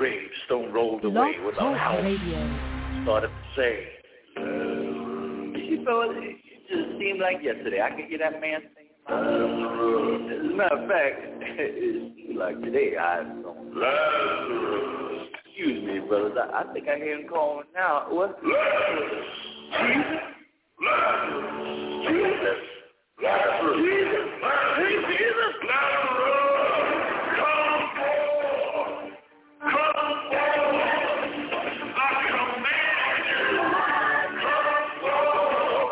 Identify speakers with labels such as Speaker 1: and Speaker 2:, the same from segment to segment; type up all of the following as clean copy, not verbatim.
Speaker 1: gravestone rolled away with a house started to say. You know, it just seemed like yesterday. I could hear that man saying, as a matter of fact, it seemed like today I don't Lazarus. Excuse me, brothers. I think I hear him calling now. What? Lazarus. Jesus. Lazarus. Jesus. Lazarus. Jesus. Lazarus. Jesus. Lazarus. Come forth. Come forth. I command you. Come forth.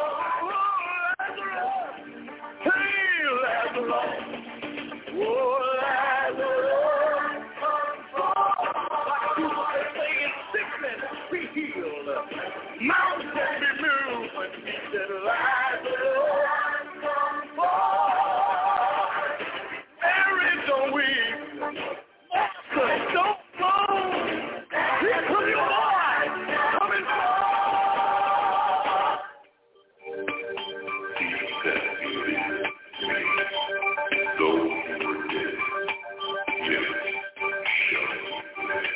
Speaker 1: Lazarus. Hey, Lazarus. Oh, Lazarus. Come forth. You are saying sickness be healed. Mountains be moved. He said, Lazarus, come forth. Mary, don't weep. Martha, don't moan. Here comes your boy coming forth. He said, those who were dead, live, shall live.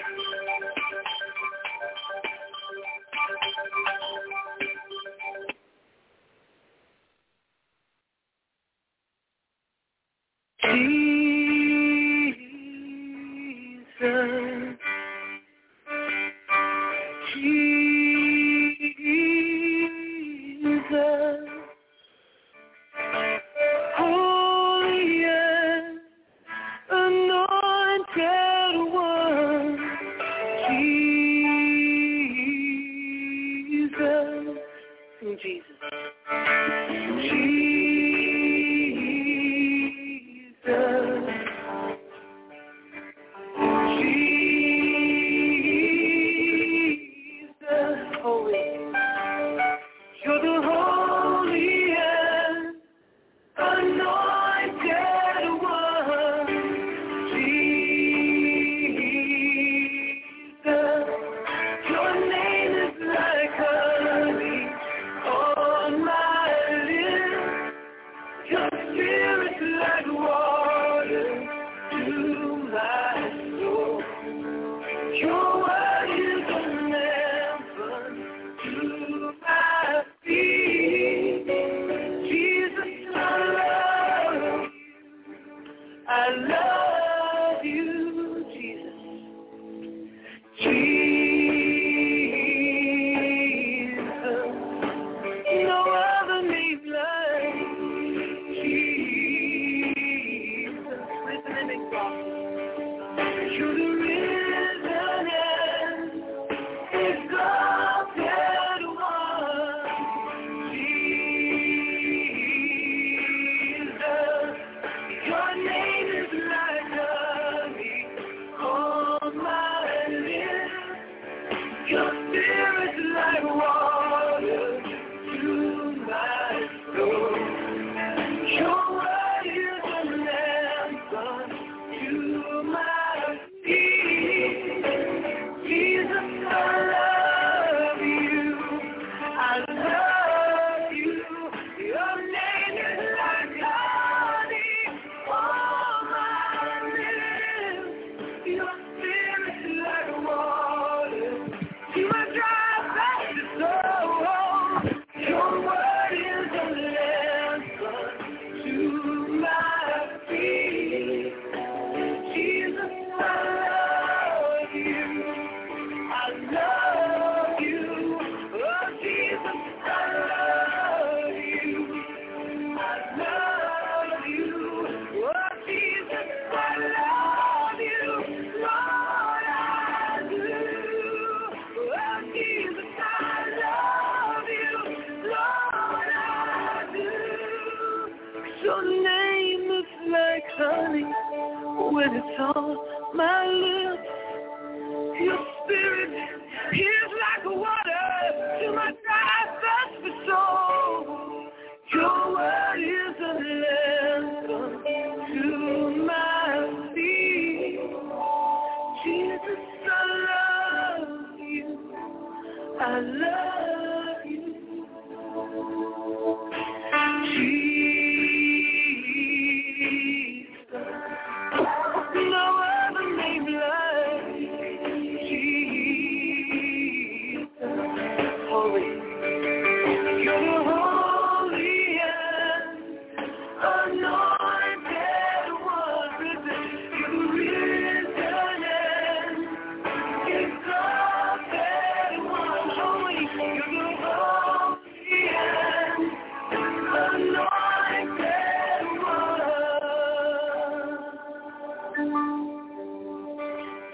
Speaker 2: No other name like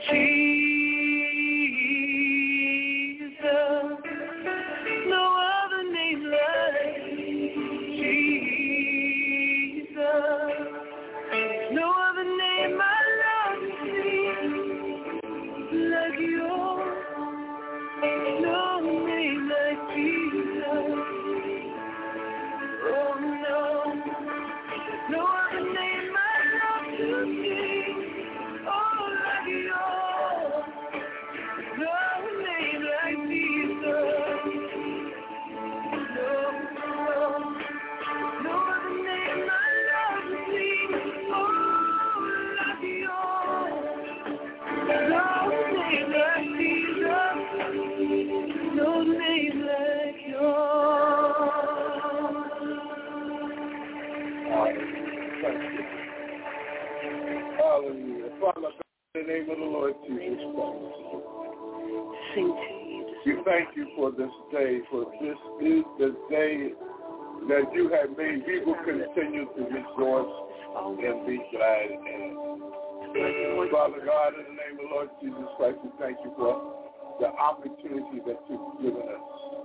Speaker 2: Hallelujah. Father, in the name of the Lord Jesus Christ, we thank you for this day, for this is the day that you have made. We will continue to rejoice and be glad in it. Father God, in the name of the Lord Jesus Christ, we thank you for the opportunity that you've given us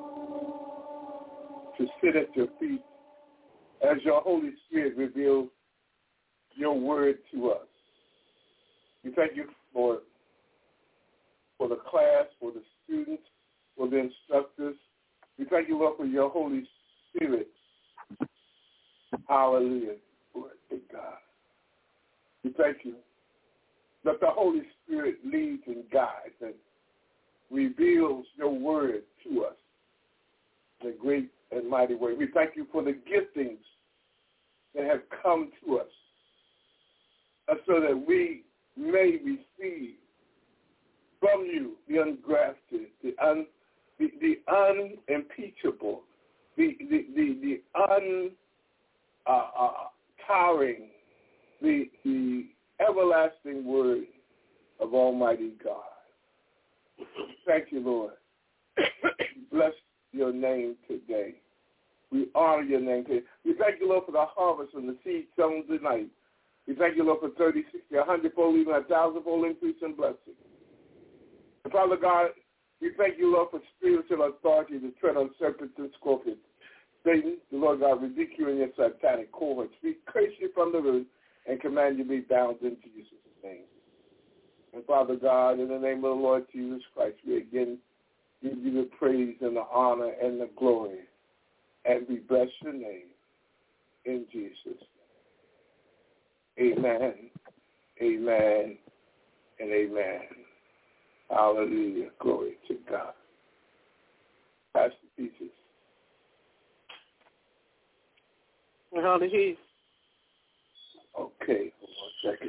Speaker 2: to sit at your feet as your Holy Spirit reveals your word to us. We thank you for the class, for the students, for the instructors. We thank you, Lord, for your Holy Spirit. Hallelujah. Glory to God. We thank you that the Holy Spirit leads and guides and reveals your word to us in a great and mighty way. We thank you for the giftings that have come to us so that we may receive from you the ungrafted, the unimpeachable, the untowering, the everlasting word of Almighty God. Thank you, Lord. Bless your name today. We honor your name today. We thank you, Lord, for the harvest and the seed sown tonight. We thank you, Lord, for 30, 60, 100-fold, even 1,000-fold increase in blessing. And Father God, we thank you, Lord, for spiritual authority to tread on serpents and scorpions. Satan, the Lord God, rebuke you in your satanic cohorts. We curse you from the root and command you to be bound into Jesus' name. And Father God, in the name of the Lord Jesus Christ, we again give you the praise and the honor and the glory. And we bless your name in Jesus' name. Amen, amen, and amen. Hallelujah. Glory to God. Pastor Peaches.
Speaker 3: Hallelujah.
Speaker 2: Okay, hold on a second.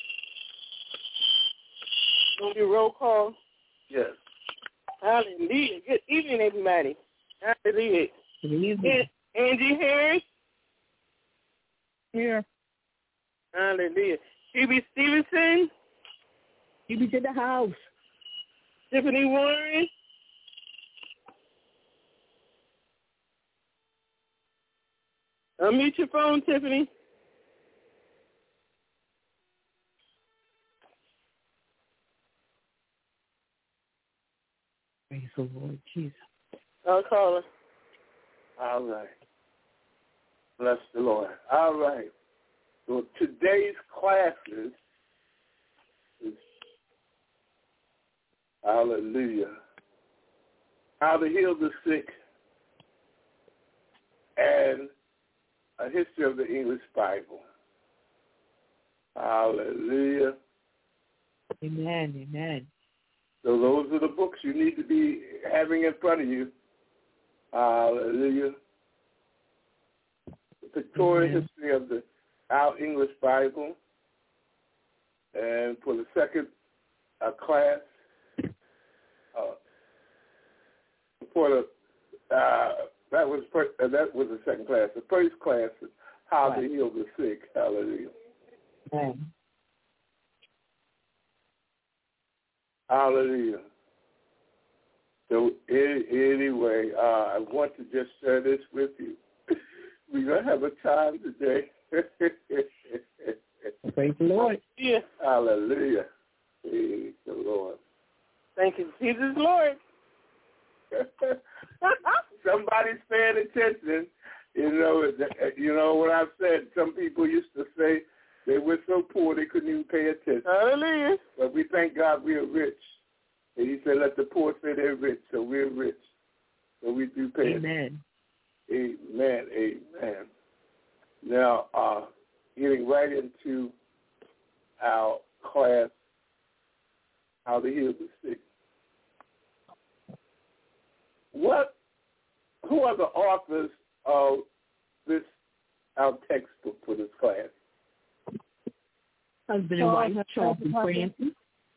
Speaker 3: Want to do roll call?
Speaker 2: Yes.
Speaker 3: Hallelujah. Good evening, everybody. Hallelujah.
Speaker 4: Good evening.
Speaker 3: Angie Harris?
Speaker 4: Here.
Speaker 3: Hallelujah. Phoebe Stevenson?
Speaker 4: Phoebe to the house.
Speaker 3: Tiffany Warren? Unmute your phone, Tiffany.
Speaker 4: Praise the Lord Jesus.
Speaker 3: I'll call her.
Speaker 2: All right. Bless the Lord. All right. So today's classes is, hallelujah, how to heal the sick and a history of the English Bible. Hallelujah.
Speaker 4: Amen, amen.
Speaker 2: So those are the books you need to be having in front of you. Hallelujah. The pictorial history of our English Bible. And for the second class, that was the second class. The first class is how to heal the sick. Hallelujah.
Speaker 4: Amen.
Speaker 2: Hallelujah. So anyway, I want to just share this with you. We're going to have a time today.
Speaker 4: Praise the Lord.
Speaker 3: Yeah.
Speaker 2: Hallelujah. Praise the
Speaker 3: Thank you, Jesus, Lord.
Speaker 2: Somebody's paying attention. You know what I've said. Some people used to say they were so poor they couldn't even pay attention.
Speaker 3: Hallelujah.
Speaker 2: But we thank God we are rich. And he said, let the poor say they're rich, so we're rich. So we do pay attention. Amen. Amen. Now, getting right into our class, How to Heal the Sick. Who are the authors of this, our textbook for this class?
Speaker 4: Husband and wife, Charles and Francis.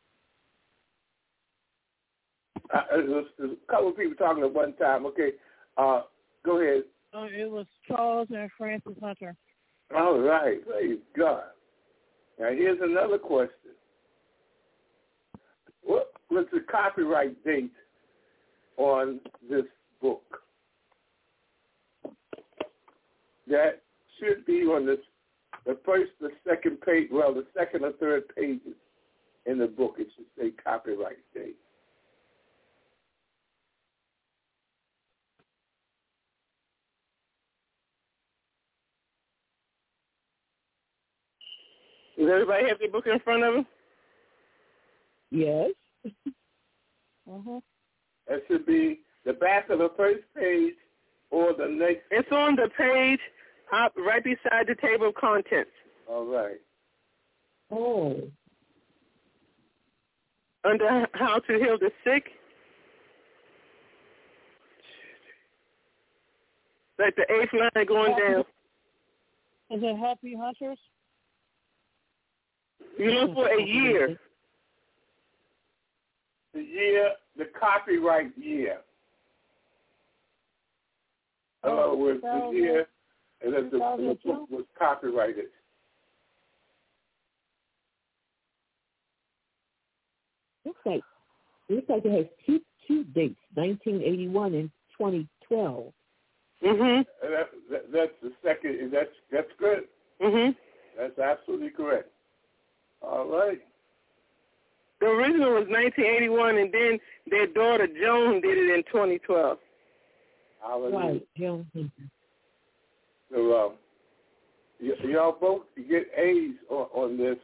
Speaker 2: There's a couple of people talking at one time. Okay, go ahead.
Speaker 5: It was Charles and Francis Hunter.
Speaker 2: All right, praise God. Now here's another question. What was the copyright date on this book? That should be on the first, the second page, well, the second or third pages in the book. It should say copyright date.
Speaker 3: Does everybody have their book in front of them?
Speaker 4: Yes.
Speaker 2: That should be the back of the first page or the next.
Speaker 3: It's on the page right beside the table of contents.
Speaker 2: All right.
Speaker 4: Oh.
Speaker 3: Under How to Heal the Sick. Like the 8th line going down.
Speaker 5: Is it Happy Hunters?
Speaker 3: You look for a year.
Speaker 2: The year, the copyright year. In other words, the year that the book was copyrighted.
Speaker 4: Looks like it has two dates, 1981 and 2012.
Speaker 2: That's the second. That's good. That's absolutely correct. All right.
Speaker 3: The original was 1981, and then their daughter Joan did it in 2012.
Speaker 2: Right,
Speaker 4: Joan.
Speaker 2: So y'all both get A's on this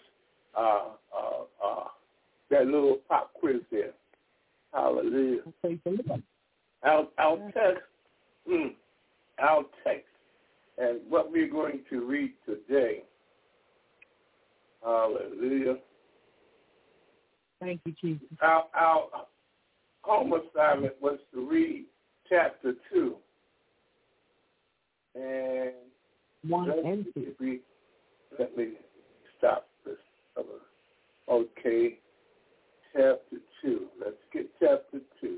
Speaker 2: that little pop quiz there. Hallelujah. Our text, and what we're going to read today. Hallelujah.
Speaker 4: Thank you, Jesus.
Speaker 2: Our home assignment was to read chapter 2. And
Speaker 4: 1 and 2.
Speaker 2: Let me stop this. Okay. Chapter 2. Let's get chapter 2.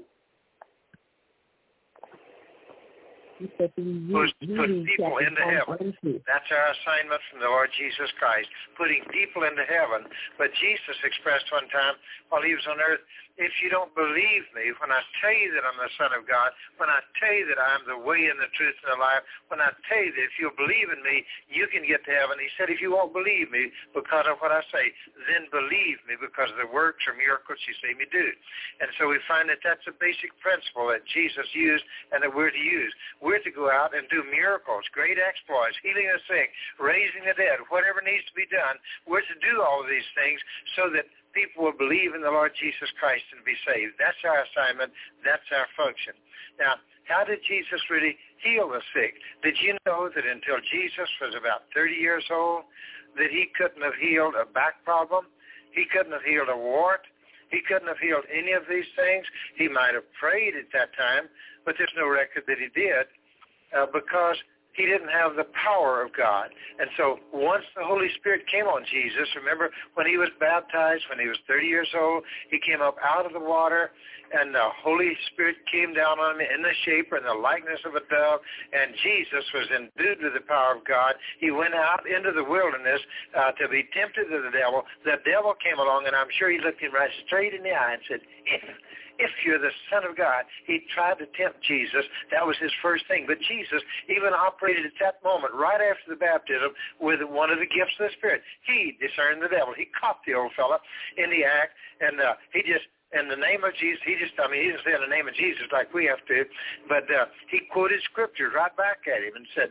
Speaker 6: Put people into heaven. That's our assignment from the Lord Jesus Christ, putting people into heaven. But Jesus expressed one time while he was on earth, if you don't believe me, when I tell you that I'm the Son of God, when I tell you that I'm the way and the truth and the life, when I tell you that if you'll believe in me, you can get to heaven. He said, if you won't believe me because of what I say, then believe me because of the works or miracles you see me do. And so we find that that's a basic principle that Jesus used and that we're to use. We're to go out and do miracles, great exploits, healing the sick, raising the dead, whatever needs to be done. We're to do all of these things so that people will believe in the Lord Jesus Christ and be saved. That's our assignment. That's our function. Now, how did Jesus really heal the sick? Did you know that until Jesus was about 30 years old, that he couldn't have healed a back problem? He couldn't have healed a wart. He couldn't have healed any of these things. He might have prayed at that time, but there's no record that he did because he didn't have the power of God. And so once the Holy Spirit came on Jesus, remember when he was baptized, when he was 30 years old, he came up out of the water, and the Holy Spirit came down on him in the shape or in the likeness of a dove, and Jesus was endued with the power of God. He went out into the wilderness to be tempted of the devil. The devil came along, and I'm sure he looked him right straight in the eye and said, if you're the Son of God. He tried to tempt Jesus. That was his first thing. But Jesus even operated at that moment, right after the baptism, with one of the gifts of the Spirit. He discerned the devil. He caught the old fella in the act, and he just in the name of Jesus. He didn't say in the name of Jesus like we have to, but he quoted scriptures right back at him and said,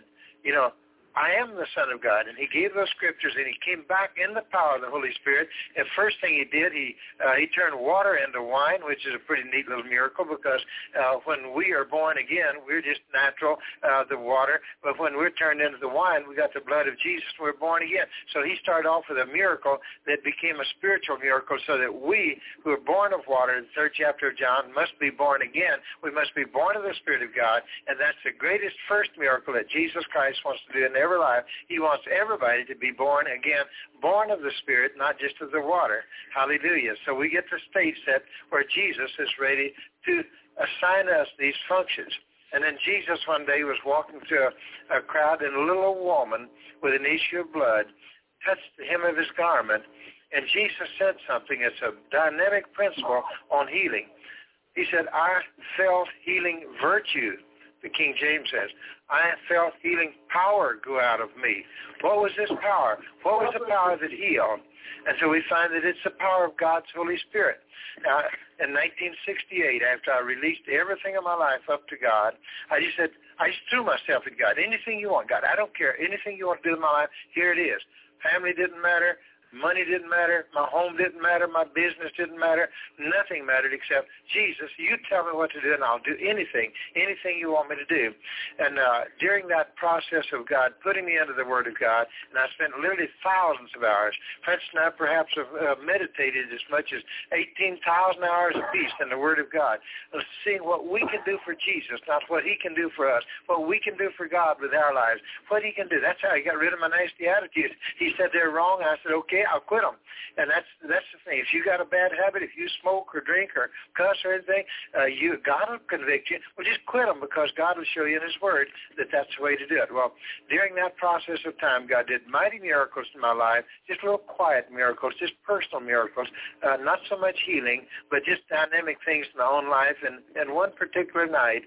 Speaker 6: I am the Son of God. And he gave those scriptures, and he came back in the power of the Holy Spirit. And first thing he did, he turned water into wine, which is a pretty neat little miracle, because when we are born again, we're just natural, the water. But when we're turned into the wine, we got the blood of Jesus, and we're born again. So he started off with a miracle that became a spiritual miracle, so that we who are born of water, in the 3rd chapter of John, must be born again. We must be born of the Spirit of God, and that's the greatest first miracle that Jesus Christ wants to do in every life. He wants everybody to be born again, born of the Spirit, not just of the water. Hallelujah. So we get the stage set where Jesus is ready to assign us these functions. And then Jesus one day was walking through a crowd, and a little woman with an issue of blood touched the hem of his garment, and Jesus said something. It's a dynamic principle on healing. He said, I felt healing virtue. The King James says, I felt healing power go out of me. What was this power? What was the power that healed? And so we find that it's the power of God's Holy Spirit. Now, in 1968, after I released everything in my life up to God, I just threw myself at God. Anything you want, God. I don't care. Anything you want to do in my life, here it is. Family didn't matter. Money didn't matter. My home didn't matter. My business didn't matter. Nothing mattered except, Jesus, you tell me what to do, and I'll do anything you want me to do. And during that process of God putting me under the Word of God, and I spent literally thousands of hours, French and I perhaps have meditated as much as 18,000 hours apiece in the Word of God, seeing what we can do for Jesus, not what he can do for us, what we can do for God with our lives, what he can do. That's how he got rid of my nasty attitude. He said they're wrong, and I said, okay, I'll quit them. And that's the thing. If you got a bad habit, if you smoke or drink or cuss or anything, God will convict you. Well, just quit them, because God will show you in his Word that that's the way to do it. Well, during that process of time, God did mighty miracles in my life, just little quiet miracles, just personal miracles, not so much healing, but just dynamic things in my own life. And one particular night,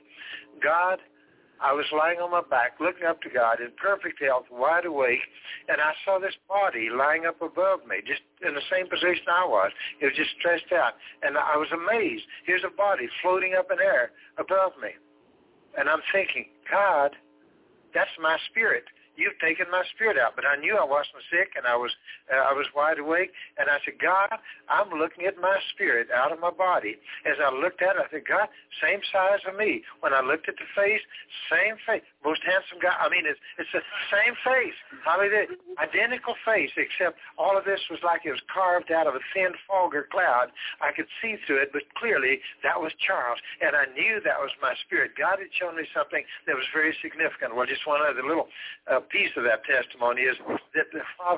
Speaker 6: I was lying on my back, looking up to God in perfect health, wide awake, and I saw this body lying up above me, just in the same position I was. It was just stretched out, and I was amazed. Here's a body floating up in air above me, and I'm thinking, God, that's my spirit. You've taken my spirit out. But I knew I wasn't sick, and I was wide awake. And I said, God, I'm looking at my spirit out of my body. As I looked at it, I said, God, same size of me. When I looked at the face, same face. Most handsome guy. I mean, it's the same face. Hallelujah. Identical face, except all of this was like it was carved out of a thin fog or cloud. I could see through it, but clearly that was Charles. And I knew that was my spirit. God had shown me something that was very significant. Well, just one other little piece of that testimony is that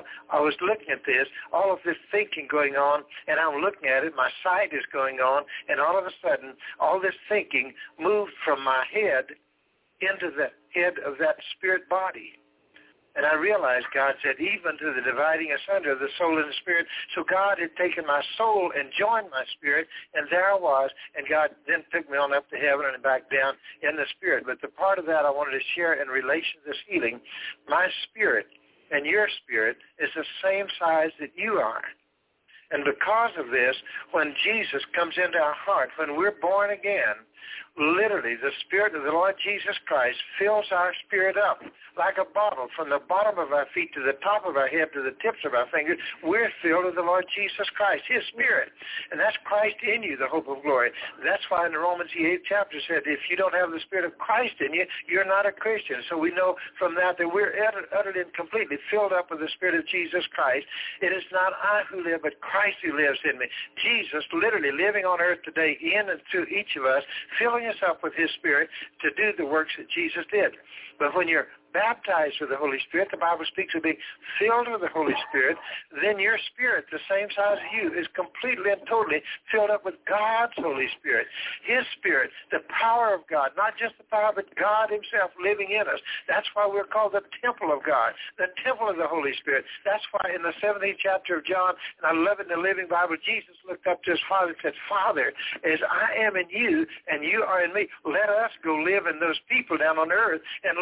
Speaker 6: I was looking at this, all of this thinking going on, and I'm looking at it, my sight is going on, and all of a sudden, all this thinking moved from my head into the head of that spirit body. And I realized God said, even to the dividing asunder of the soul and the spirit. So God had taken my soul and joined my spirit, and there I was, and God then took me on up to heaven and back down in the spirit. But the part of that I wanted to share in relation to this healing, my spirit and your spirit is the same size that you are. And because of this, when Jesus comes into our heart, when we're born again, literally the Spirit of the Lord Jesus Christ fills our spirit up like a bottle from the bottom of our feet to the top of our head to the tips of our fingers. We're filled with the Lord Jesus Christ, his Spirit. And that's Christ in you, the hope of glory. That's why in the Romans, the 8th chapter said, if you don't have the Spirit of Christ in you, you're not a Christian. So we know from that we're utterly and completely filled up with the Spirit of Jesus Christ. It is not I who live, but Christ who lives in me. Jesus literally living on earth today in and through each of us, filling us up with his Spirit to do the works that Jesus did. But when you're baptized with the Holy Spirit, the Bible speaks of being filled with the Holy Spirit, then your spirit, the same size as you, is completely and totally filled up with God's Holy Spirit, his Spirit, the power of God, not just the power, but God himself living in us. That's why we're called the temple of God, the temple of the Holy Spirit. That's why in the 17th chapter of John, and I love it in the Living Bible, Jesus looked up to his Father and said, Father, as I am in you and you are in me, let us go live in those people down on earth and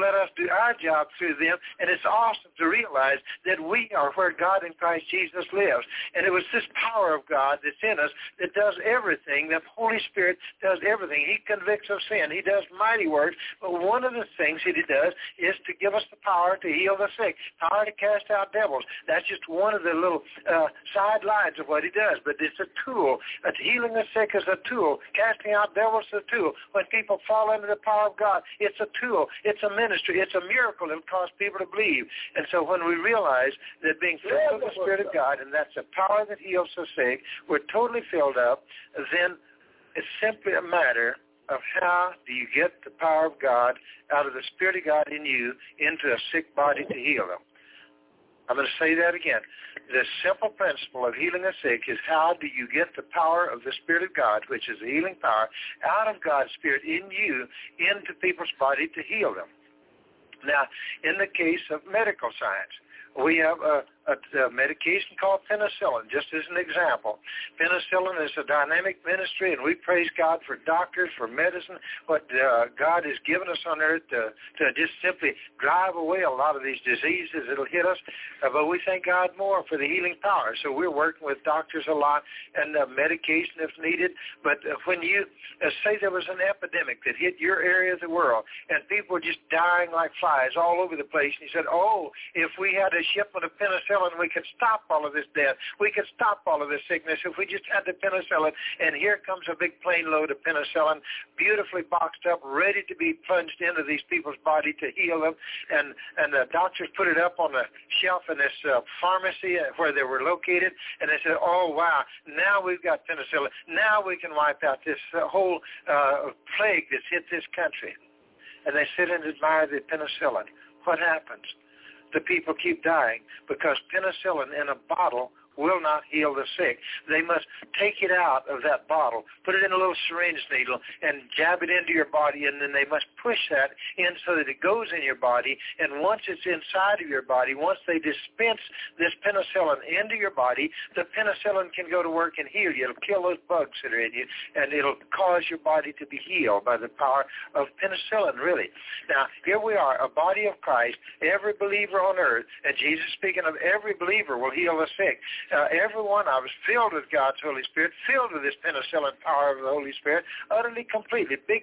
Speaker 6: let us do our job through them. And it's awesome to realize that we are where God in Christ Jesus lives. And it was this power of God that's in us that does everything. The Holy Spirit does everything. He convicts of sin. He does mighty works. But one of the things that he does is to give us the power to heal the sick, power to cast out devils. That's just one of the little sidelines of what he does. But it's a tool. Healing the sick is a tool. Casting out devils is a tool. When people fall under the power of God, it's a tool. It's a ministry. It's a miracle. It'll cause people to believe. And so when we realize that being filled with the Spirit of God, and that's a power that heals the sick, we're totally filled up, then it's simply a matter of how do you get the power of God out of the Spirit of God in you into a sick body to heal them. I'm going to say that again. The simple principle of healing the sick is how do you get the power of the Spirit of God, which is the healing power, out of God's Spirit in you into people's body to heal them. Now, in the case of medical science, we have a medication called penicillin, just as an example. Penicillin is a dynamic ministry, and we praise God for doctors, for medicine, what God has given us on earth to just simply drive away a lot of these diseases that will hit us. But we thank God more for the healing power. So we're working with doctors a lot and medication if needed. But when you say there was an epidemic that hit your area of the world, and people were just dying like flies all over the place, and you said, oh, if we had a shipment of penicillin, we could stop all of this death. We could stop all of this sickness if we just had the penicillin. And here comes a big plane load of penicillin, beautifully boxed up, ready to be plunged into these people's body to heal them. And the doctors put it up on the shelf in this pharmacy where they were located, and they said, oh, wow, now we've got penicillin. Now we can wipe out this whole plague that's hit this country. And they sit and admire the penicillin. What happens? The people keep dying because penicillin in a bottle will not heal the sick. They must take it out of that bottle, put it in a little syringe needle, and jab it into your body, and then they must push that in so that it goes in your body. And once it's inside of your body, once they dispense this penicillin into your body, the penicillin can go to work and heal you. It'll kill those bugs that are in you, and it'll cause your body to be healed by the power of penicillin, really. Now, here we are, a body of Christ, every believer on earth, and Jesus speaking of every believer will heal the sick. Everyone, I was filled with God's Holy Spirit, filled with this penicillin power of the Holy Spirit, utterly, completely. Big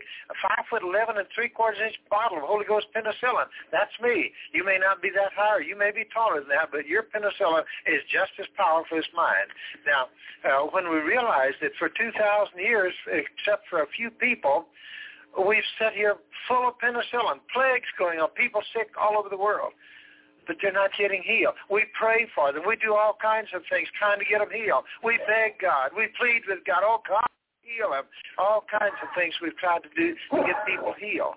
Speaker 6: 5'11" and 3/4 inch bottle of Holy Ghost penicillin. That's me. You may not be that high, or you may be taller than that, but your penicillin is just as powerful as mine. Now, when we realize that for 2,000 years, except for a few people, we've sat here full of penicillin, plagues going on, people sick all over the world. But they're not getting healed. We pray for them. We do all kinds of things trying to get them healed. We beg God. We plead with God. Oh, God, heal them. All kinds of things we've tried to do to get people healed.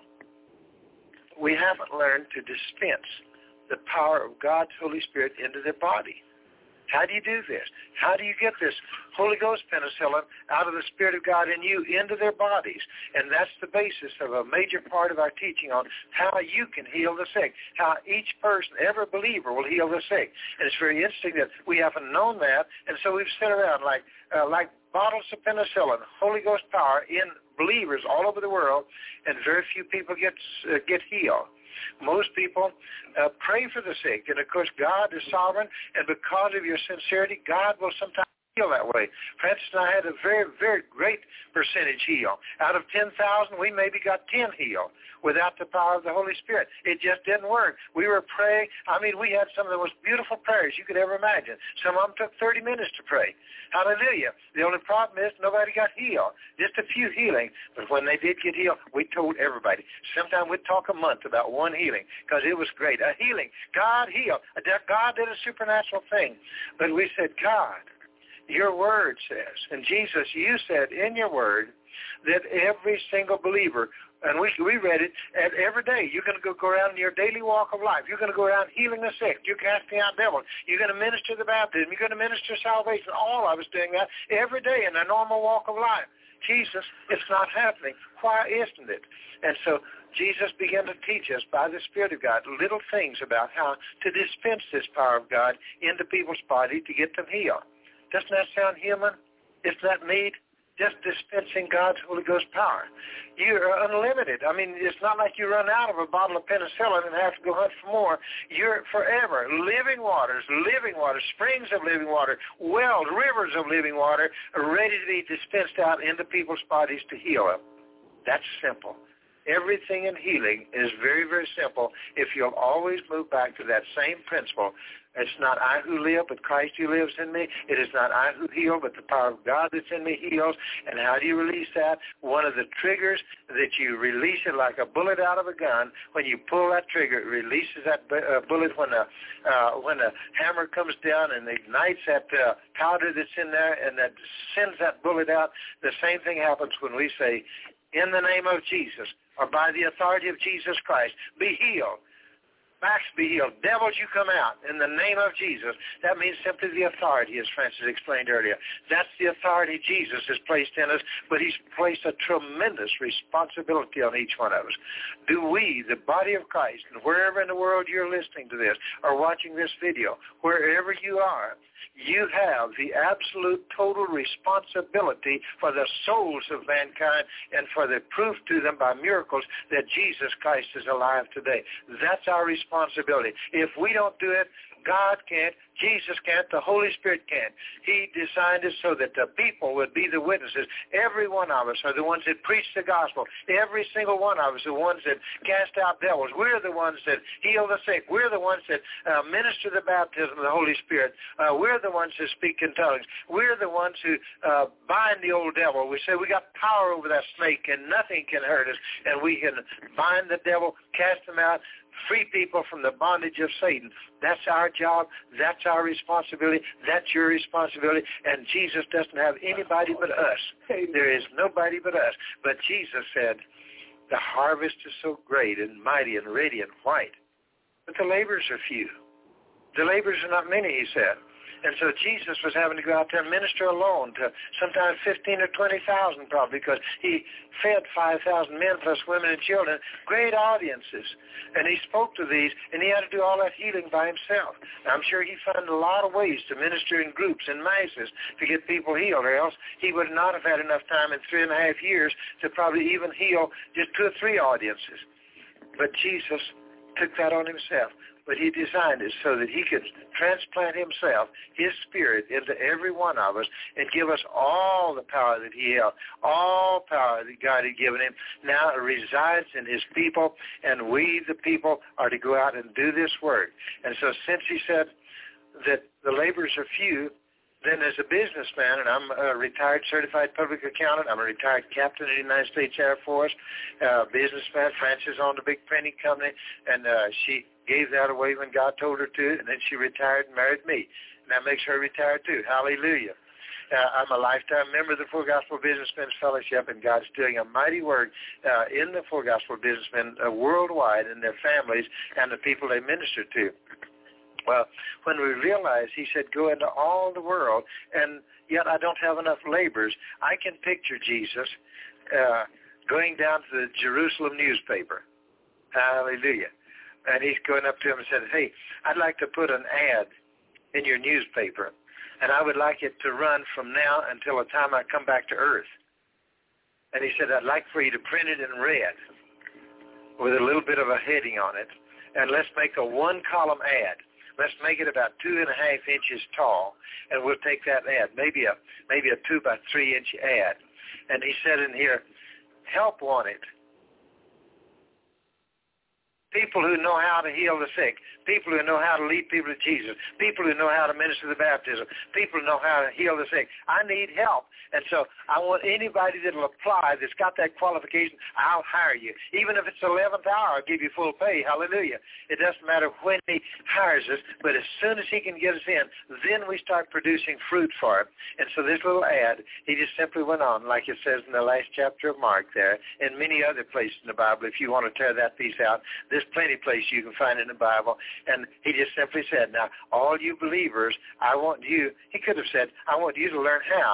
Speaker 6: We haven't learned to dispense the power of God's Holy Spirit into their body. How do you do this? How do you get this Holy Ghost penicillin out of the Spirit of God in you into their bodies? And that's the basis of a major part of our teaching on how you can heal the sick, how each person, every believer, will heal the sick. And it's very interesting that we haven't known that, and so we've sat around like bottles of penicillin, Holy Ghost power in believers all over the world, and very few people get healed. Most people pray for the sick, and of course God is sovereign, and because of your sincerity, God will sometimes heal that way. Francis and I had a very, very great percentage heal. Out of 10,000, we maybe got 10 healed without the power of the Holy Spirit. It just didn't work. We were praying. I mean, we had some of the most beautiful prayers you could ever imagine. Some of them took 30 minutes to pray. Hallelujah. The only problem is nobody got healed. Just a few healings. But when they did get healed, we told everybody. Sometimes we'd talk a month about one healing because it was great. A healing. God healed. God did a supernatural thing. But we said, God, your word says, and Jesus, you said in your word that every single believer, and we read it, and every day you're going to go around in your daily walk of life. You're going to go around healing the sick. You're casting out devils. You're going to minister the baptism. You're going to minister salvation. All of us doing that every day in a normal walk of life. Jesus, it's not happening. Why isn't it? And so Jesus began to teach us by the Spirit of God little things about how to dispense this power of God into people's body to get them healed. Doesn't that sound human? Isn't that neat? just dispensing God's Holy Ghost power. You are unlimited. I mean, it's not like you run out of a bottle of penicillin and have to go hunt for more. You're forever. Living waters, springs of living water, wells, rivers of living water are ready to be dispensed out into people's bodies to heal them. That's simple. Everything in healing is very, very simple if you'll always move back to that same principle. It's not I who live, but Christ who lives in me. It is not I who heal, but the power of God that's in me heals. And how do you release that? One of the triggers that you release it like a bullet out of a gun. When you pull that trigger, it releases that bullet when the hammer comes down and ignites that powder that's in there and that sends that bullet out. The same thing happens when we say, in the name of Jesus, or by the authority of Jesus Christ, be healed. Backs be healed. Devils, you come out in the name of Jesus. That means simply the authority, as Francis explained earlier. That's the authority Jesus has placed in us, but he's placed a tremendous responsibility on each one of us. Do we, the body of Christ, and wherever in the world you're listening to this or watching this video, wherever you are, you have the absolute total responsibility for the souls of mankind and for the proof to them by miracles that Jesus Christ is alive today. That's our responsibility. If we don't do it, God can't, Jesus can't, the Holy Spirit can't. He designed it so that the people would be the witnesses. Every one of us are the ones that preach the gospel. Every single one of us are the ones that cast out devils. We're the ones that heal the sick. We're the ones that minister the baptism of the Holy Spirit. We're the ones that speak in tongues. We're the ones who bind the old devil. We say we got power over that snake and nothing can hurt us, and we can bind the devil, cast him out, free people from the bondage of Satan. That's our job. That's our responsibility. That's your responsibility. And Jesus doesn't have anybody but us. There is nobody but us. But Jesus said, the harvest is so great and mighty and radiant white, but the laborers are few. The laborers are not many, he said. And so Jesus was having to go out there and minister alone to sometimes 15 or 20,000 probably, because he fed 5,000 men plus women and children, great audiences. And he spoke to these, and he had to do all that healing by himself. Now, I'm sure he found a lot of ways to minister in groups and masses to get people healed, or else he would not have had enough time in 3.5 years to probably even heal just 2 or 3 audiences. But Jesus took that on himself. But he designed it so that he could transplant himself, his spirit, into every one of us and give us all the power that he held, all power that God had given him. Now it resides in his people, and we, the people, are to go out and do this work. And so since he said that the laborers are few, then as a businessman, and I'm a retired certified public accountant, I'm a retired captain of the United States Air Force, businessman. Frances owned a big printing company, and she gave that away when God told her to, and then she retired and married me. And that makes her retired too. Hallelujah. I'm a lifetime member of the Full Gospel Businessmen's Fellowship, and God's doing a mighty work in the Full Gospel Businessmen worldwide and their families and the people they minister to. Well, when we realized, he said, go into all the world, and yet I don't have enough laborers, I can picture Jesus going down to the Jerusalem newspaper. Hallelujah. And he's going up to him and said, hey, I'd like to put an ad in your newspaper, and I would like it to run from now until the time I come back to earth. And he said, I'd like for you to print it in red with a little bit of a heading on it, and let's make a 1-column ad. Let's make it about 2.5 inches tall, and we'll take that ad, maybe a 2 by 3 inch ad. And he said in here, help wanted. People who know how to heal the sick, people who know how to lead people to Jesus, people who know how to minister the baptism, people who know how to heal the sick. I need help. And so I want anybody that will apply that's got that qualification, I'll hire you. Even if it's the 11th hour, I'll give you full pay. Hallelujah. It doesn't matter when he hires us, but as soon as he can get us in, then we start producing fruit for him. And so this little ad, he just simply went on, like it says in the last chapter of Mark there, and many other places in the Bible. If you want to tear that piece out, there's plenty of places you can find in the Bible. And he just simply said, now, all you believers, I want you, he could have said, I want you to learn how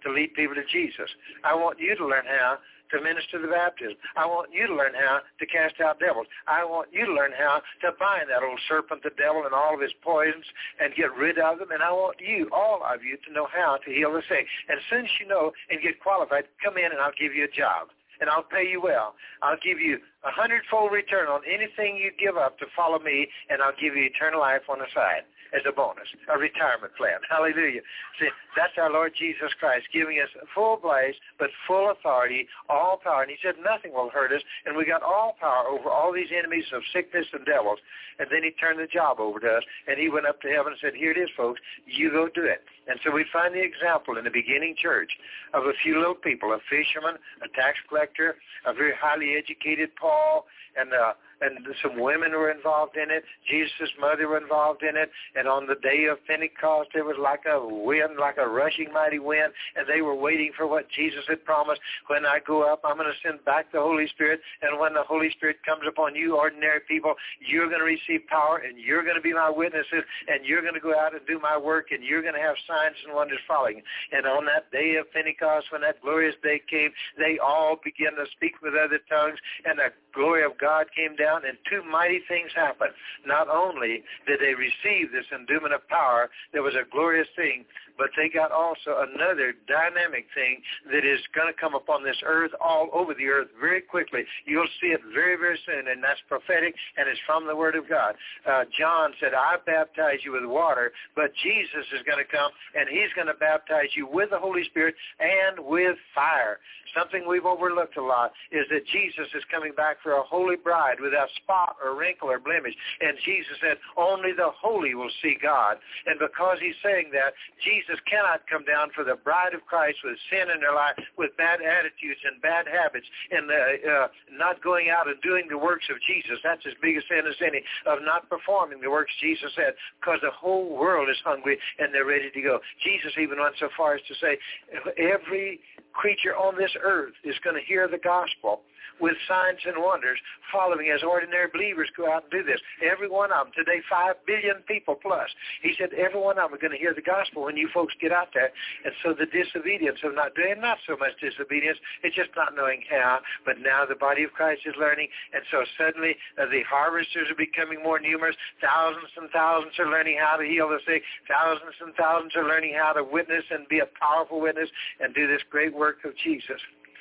Speaker 6: to lead people to Jesus. I want you to learn how to minister the baptism. I want you to learn how to cast out devils. I want you to learn how to bind that old serpent, the devil, and all of his poisons and get rid of them. And I want you, all of you, to know how to heal the sick. And as soon as you know and get qualified, come in and I'll give you a job. And I'll pay you well. I'll give you 100-fold return on anything you give up to follow me, and I'll give you eternal life on the side as a bonus, a retirement plan. Hallelujah. See, that's our Lord Jesus Christ giving us full place, but full authority, all power. And he said nothing will hurt us, and we got all power over all these enemies of sickness and devils. And then he turned the job over to us, and he went up to heaven and said, here it is, folks. You go do it. And so we find the example in the beginning church of a few little people, a fisherman, a tax collector, a very highly educated Paul, and some women were involved in it. Jesus' mother were involved in it. And on the day of Pentecost, it was like a wind, like a rushing mighty wind, and they were waiting for what Jesus had promised. When I go up, I'm going to send back the Holy Spirit, and when the Holy Spirit comes upon you, ordinary people, you're going to receive power, and you're going to be my witnesses, and you're going to go out and do my work, and you're going to have signs and wonders following. And on that day of Pentecost, when that glorious day came, they all began to speak with other tongues, and the glory of God came down, and two mighty things happened. Not only did they receive this endowment of power, there was a glorious thing, but they got also another dynamic thing that is going to come upon this earth, all over the earth very quickly. You'll see it very, very soon, and that's prophetic, and it's from the Word of God. John said, I baptize you with water, but Jesus is going to come, and he's going to baptize you with the Holy Spirit and with fire. Something we've overlooked a lot is that Jesus is coming back for a holy bride without spot or wrinkle or blemish. And Jesus said, only the holy will see God. And because he's saying that, Jesus cannot come down for the bride of Christ with sin in their life, with bad attitudes and bad habits, and not going out and doing the works of Jesus. That's as big a sin as any, of not performing the works Jesus said, because the whole world is hungry and they're ready to go. Jesus even went so far as to say, every creature on this earth is going to hear the gospel with signs and wonders following as ordinary believers go out and do this. Every one of them, today 5 billion people plus. He said every one of them are going to hear the gospel when you folks get out there. And so the disobedience of not doing, not so much disobedience, it's just not knowing how, but now the body of Christ is learning, and so suddenly the harvesters are becoming more numerous. Thousands and thousands are learning how to heal the sick. Thousands and thousands are learning how to witness and be a powerful witness and do this great work of Jesus.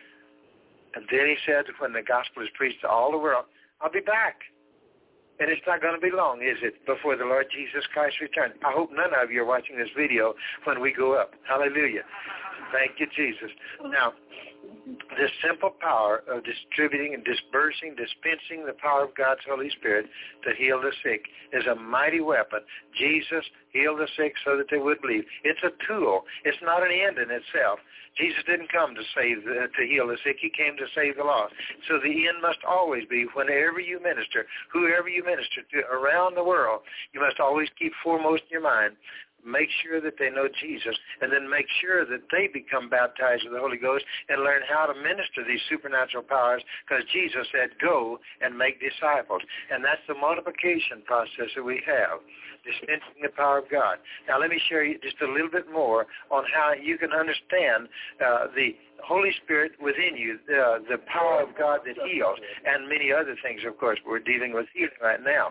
Speaker 6: And then he said, when the gospel is preached to all the world, I'll be back. And it's not going to be long, is it, before the Lord Jesus Christ returns? I hope none of you are watching this video when we go up. Hallelujah. Thank you, Jesus. Now, this simple power of distributing and dispersing, dispensing the power of God's Holy Spirit to heal the sick is a mighty weapon. Jesus healed the sick so that they would believe. It's a tool. It's not an end in itself. Jesus didn't come to heal the sick. He came to save the lost. So the end must always be, whenever you minister, whoever you minister to around the world, you must always keep foremost in your mind, make sure that they know Jesus, and then make sure that they become baptized with the Holy Ghost and learn how to minister these supernatural powers, because Jesus said, go and make disciples. And that's the multiplication process that we have, dispensing the power of God. Now let me share you just a little bit more on how you can understand the Holy Spirit within you, the power of God that heals, and many other things, of course. We're dealing with healing right now.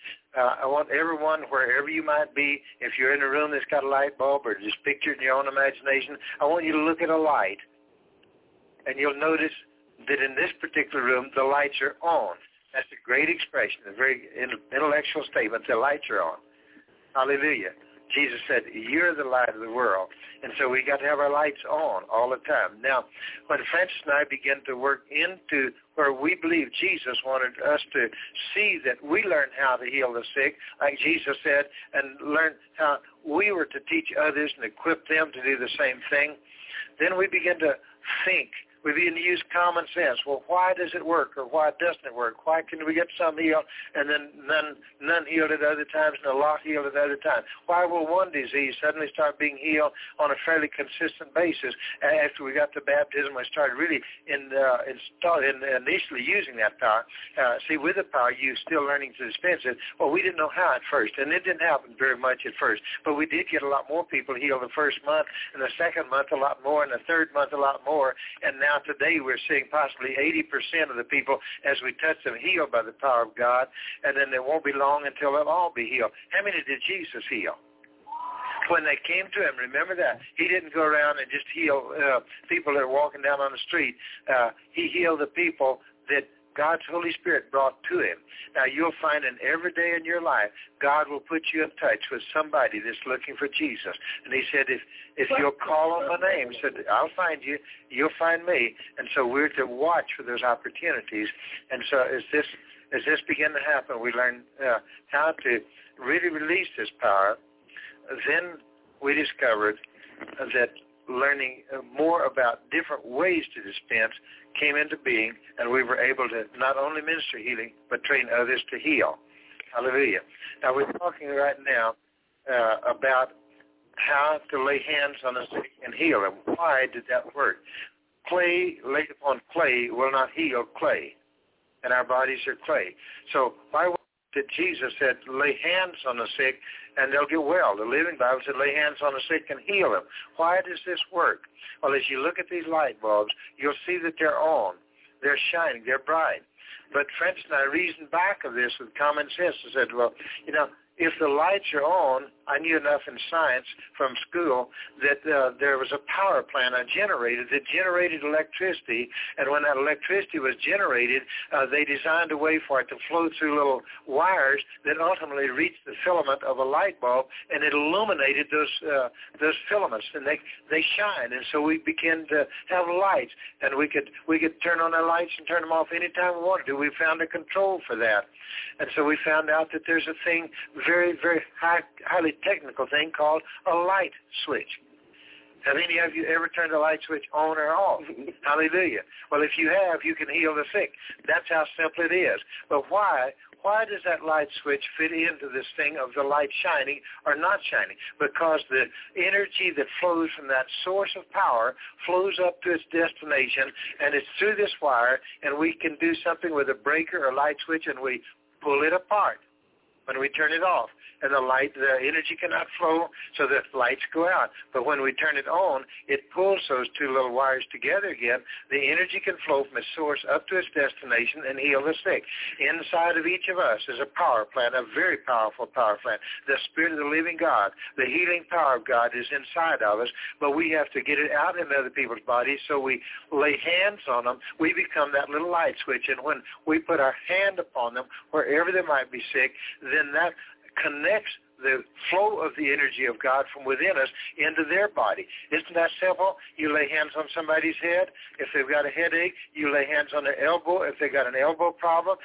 Speaker 6: I want everyone, wherever you might be, if you're in a room that's got a light bulb or just picture it in your own imagination, I want you to look at a light, and you'll notice that in this particular room, the lights are on. That's a great expression, a very intellectual statement. The lights are on. Hallelujah. Jesus said, you're the light of the world. And so we got to have our lights on all the time. Now, when Francis and I began to work into where we believe Jesus wanted us to see that we learn how to heal the sick, like Jesus said, and learn how we were to teach others and equip them to do the same thing, then we began to think We begin to use common sense. Well, why does it work or why doesn't it work? Why can we get some healed and then none healed at other times and a lot healed at other times? Why will one disease suddenly start being healed on a fairly consistent basis after we got the baptism? We started really initially using that power. See, with the power, you're still learning to dispense it. Well, we didn't know how at first, and it didn't happen very much at first. But we did get a lot more people healed the first month, and the second month a lot more, and the third month a lot more. And now today we're seeing possibly 80% of the people, as we touch them, healed by the power of God. And then it won't be long until they'll all be healed. How many did Jesus heal? When they came to him, remember that. He didn't go around and just heal people that are walking down on the street. He healed the people that God's Holy Spirit brought to him. Now, you'll find in every day in your life, God will put you in touch with somebody that's looking for Jesus. And he said, if you'll call on my name, he said, I'll find you, you'll find me. And so we're to watch for those opportunities. And so as this began to happen, we learned how to really release this power. Then we discovered that learning more about different ways to dispense came into being, and we were able to not only minister healing, but train others to heal. Hallelujah. Now, we're talking right now about how to lay hands on the sick and heal them. Why did that work? Clay laid upon clay will not heal clay, and our bodies are clay. So why did Jesus said, lay hands on the sick and they'll get well? The Living Bible said, lay hands on the sick and heal them. Why does this work? Well, as you look at these light bulbs, you'll see that they're on. They're shining. They're bright. But Francis and I reasoned back of this with common sense and said, well, if the lights are on, I knew enough in science from school that there was a power plant, a generator that generated electricity, and when that electricity was generated, they designed a way for it to flow through little wires that ultimately reached the filament of a light bulb, and it illuminated those filaments, and they shine. And so we began to have lights, and we could turn on our lights and turn them off anytime we wanted to. We found a control for that. And so we found out that there's a thing, very, very highly technical thing called a light switch. Have any of you ever turned a light switch on or off? Hallelujah. Well, if you have, you can heal the sick. That's how simple it is. But why does that light switch fit into this thing of the light shining or not shining? Because the energy that flows from that source of power flows up to its destination, and it's through this wire, and we can do something with a breaker or light switch, and we pull it apart when we turn it off. And the energy cannot flow, so the lights go out. But when we turn it on, it pulls those two little wires together again. The energy can flow from its source up to its destination and heal the sick. Inside of each of us is a power plant, a very powerful power plant. The Spirit of the living God, the healing power of God is inside of us, but we have to get it out in other people's bodies, so we lay hands on them. We become that little light switch, and when we put our hand upon them, wherever they might be sick, then that connects the flow of the energy of God from within us into their body. Isn't that simple? You lay hands on somebody's head. If they've got a headache, you lay hands on their elbow. If they've got an elbow problem,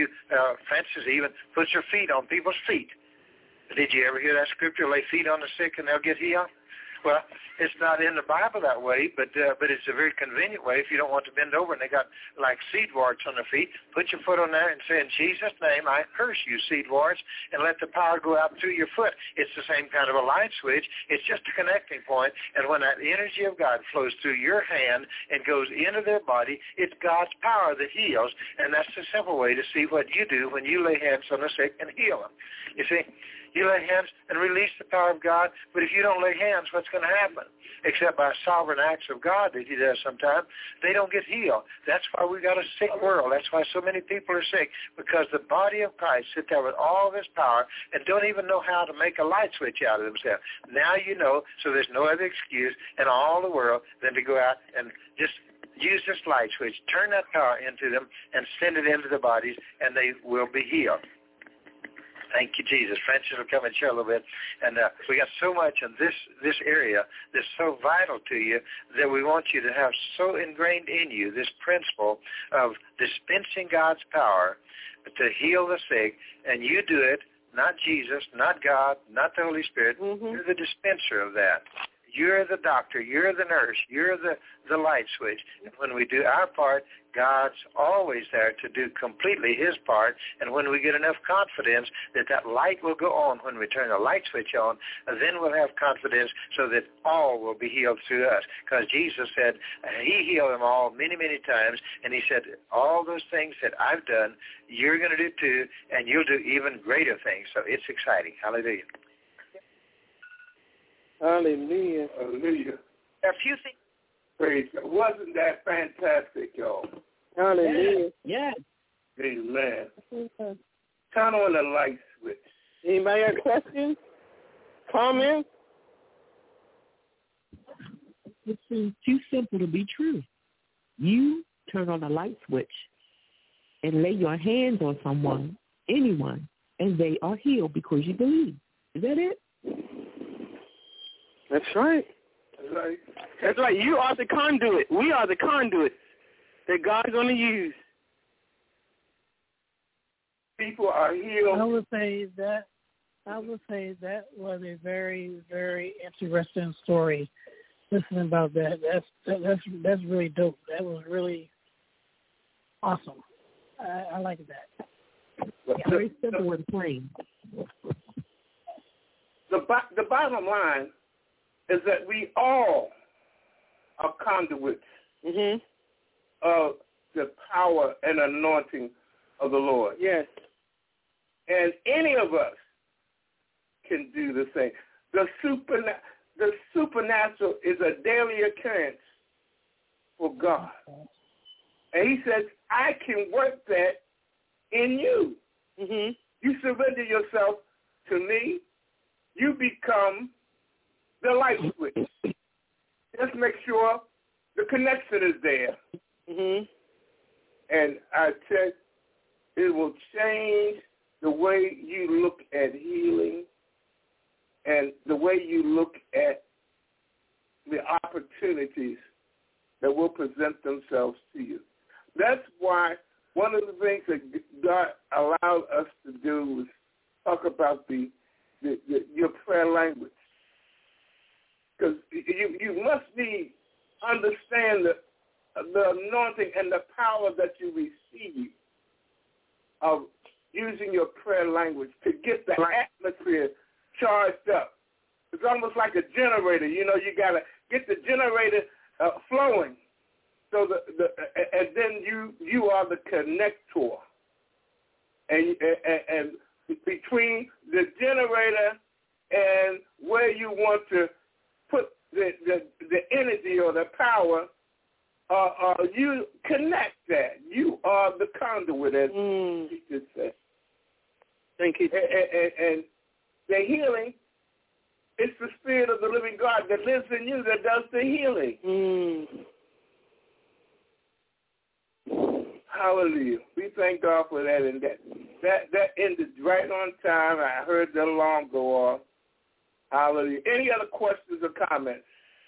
Speaker 6: Francis even puts your feet on people's feet. Did you ever hear that scripture, lay feet on the sick and they'll get healed? Well, it's not in the Bible that way, but it's a very convenient way if you don't want to bend over and they got like seed warts on their feet. Put your foot on there and say, in Jesus' name, I curse you, seed warts, and let the power go out through your foot. It's the same kind of a light switch. It's just a connecting point, and when that energy of God flows through your hand and goes into their body, it's God's power that heals, and that's the simple way to see what you do when you lay hands on the sick and heal them. You see? You lay hands and release the power of God, but if you don't lay hands, what's going to happen? Except by sovereign acts of God that he does sometimes, they don't get healed. That's why we got a sick world. That's why so many people are sick, because the body of Christ sit there with all this power and don't even know how to make a light switch out of themselves. Now you know, so there's no other excuse in all the world than to go out and just use this light switch, turn that power into them, and send it into the bodies, and they will be healed. Thank you, Jesus. Francis will come and share a little bit. And we got so much in this area that's so vital to you that we want you to have so ingrained in you this principle of dispensing God's power to heal the sick. And you do it, not Jesus, not God, not the Holy Spirit. Mm-hmm. You're the dispenser of that. You're the doctor. You're the nurse. You're the light switch. And when we do our part, God's always there to do completely his part. And when we get enough confidence that that light will go on when we turn the light switch on, then we'll have confidence so that all will be healed through us. Because Jesus said he healed them all many, many times. And he said, all those things that I've done, you're going to do too, and you'll do even greater things. So it's exciting. Hallelujah.
Speaker 3: Hallelujah.
Speaker 2: Hallelujah.
Speaker 6: A few things.
Speaker 2: Praise God. Wasn't that fantastic, y'all?
Speaker 3: Hallelujah.
Speaker 4: Yes.
Speaker 2: Amen. Turn on the light switch.
Speaker 3: Anybody got questions? Comments?
Speaker 4: It seems too simple to be true. You turn on a light switch and lay your hands on someone, anyone, and they are healed because you believe. Is that it?
Speaker 3: That's right.
Speaker 2: That's right.
Speaker 3: That's right. You are the conduit. We are the conduit that God's going to use.
Speaker 2: People are healed.
Speaker 5: I would say that was a very, very interesting story. Listening about that, that's really dope. That was really awesome. I like that.
Speaker 4: Very simple and plain.
Speaker 2: The bottom line is that we all are conduits of the power and anointing of the Lord.
Speaker 3: Yes.
Speaker 2: And any of us can do the same. The supernatural is a daily occurrence for God. And he says, I can work that in you.
Speaker 3: Mm-hmm.
Speaker 2: You surrender yourself to me, you become the light switch. Just make sure the connection is there.
Speaker 3: Mm-hmm.
Speaker 2: And I tell you, it will change the way you look at healing and the way you look at the opportunities that will present themselves to you. That's why one of the things that God allowed us to do was talk about your prayer language. Because you must understand the anointing and the power that you receive of using your prayer language to get the atmosphere charged up. It's almost like a generator. You know, you got to get the generator flowing. So and then you are the connector. And between the generator and where you want to put the energy or the power, you connect that. You are the conduit, as Jesus said.
Speaker 3: Thank you.
Speaker 2: And the healing, it's the Spirit of the living God that lives in you that does the healing. Hallelujah. We thank God for that. And that ended right on time. I heard the alarm go off. Hallelujah. Any other questions or comments?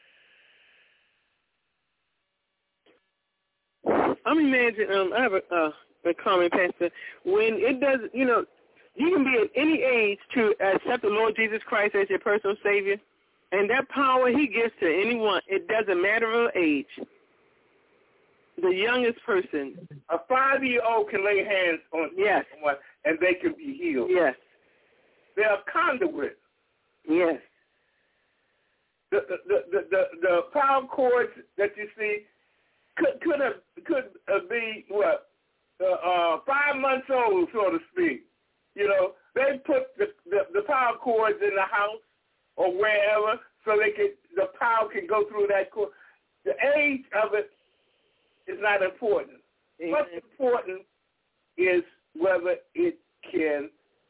Speaker 3: I'm imagining, I have a comment, Pastor. When it does, you can be at any age to accept the Lord Jesus Christ as your personal Savior, and that power he gives to anyone, it doesn't matter of age. The youngest person.
Speaker 2: A 5-year-old can lay hands on someone and they can be healed.
Speaker 3: Yes.
Speaker 2: They're a conduit.
Speaker 3: Yes.
Speaker 2: The power cords that you see could be 5 months old, so to speak. You know, they put the power cords in the house or wherever so the power can go through that cord. The age of it is not important. What's important is whether it can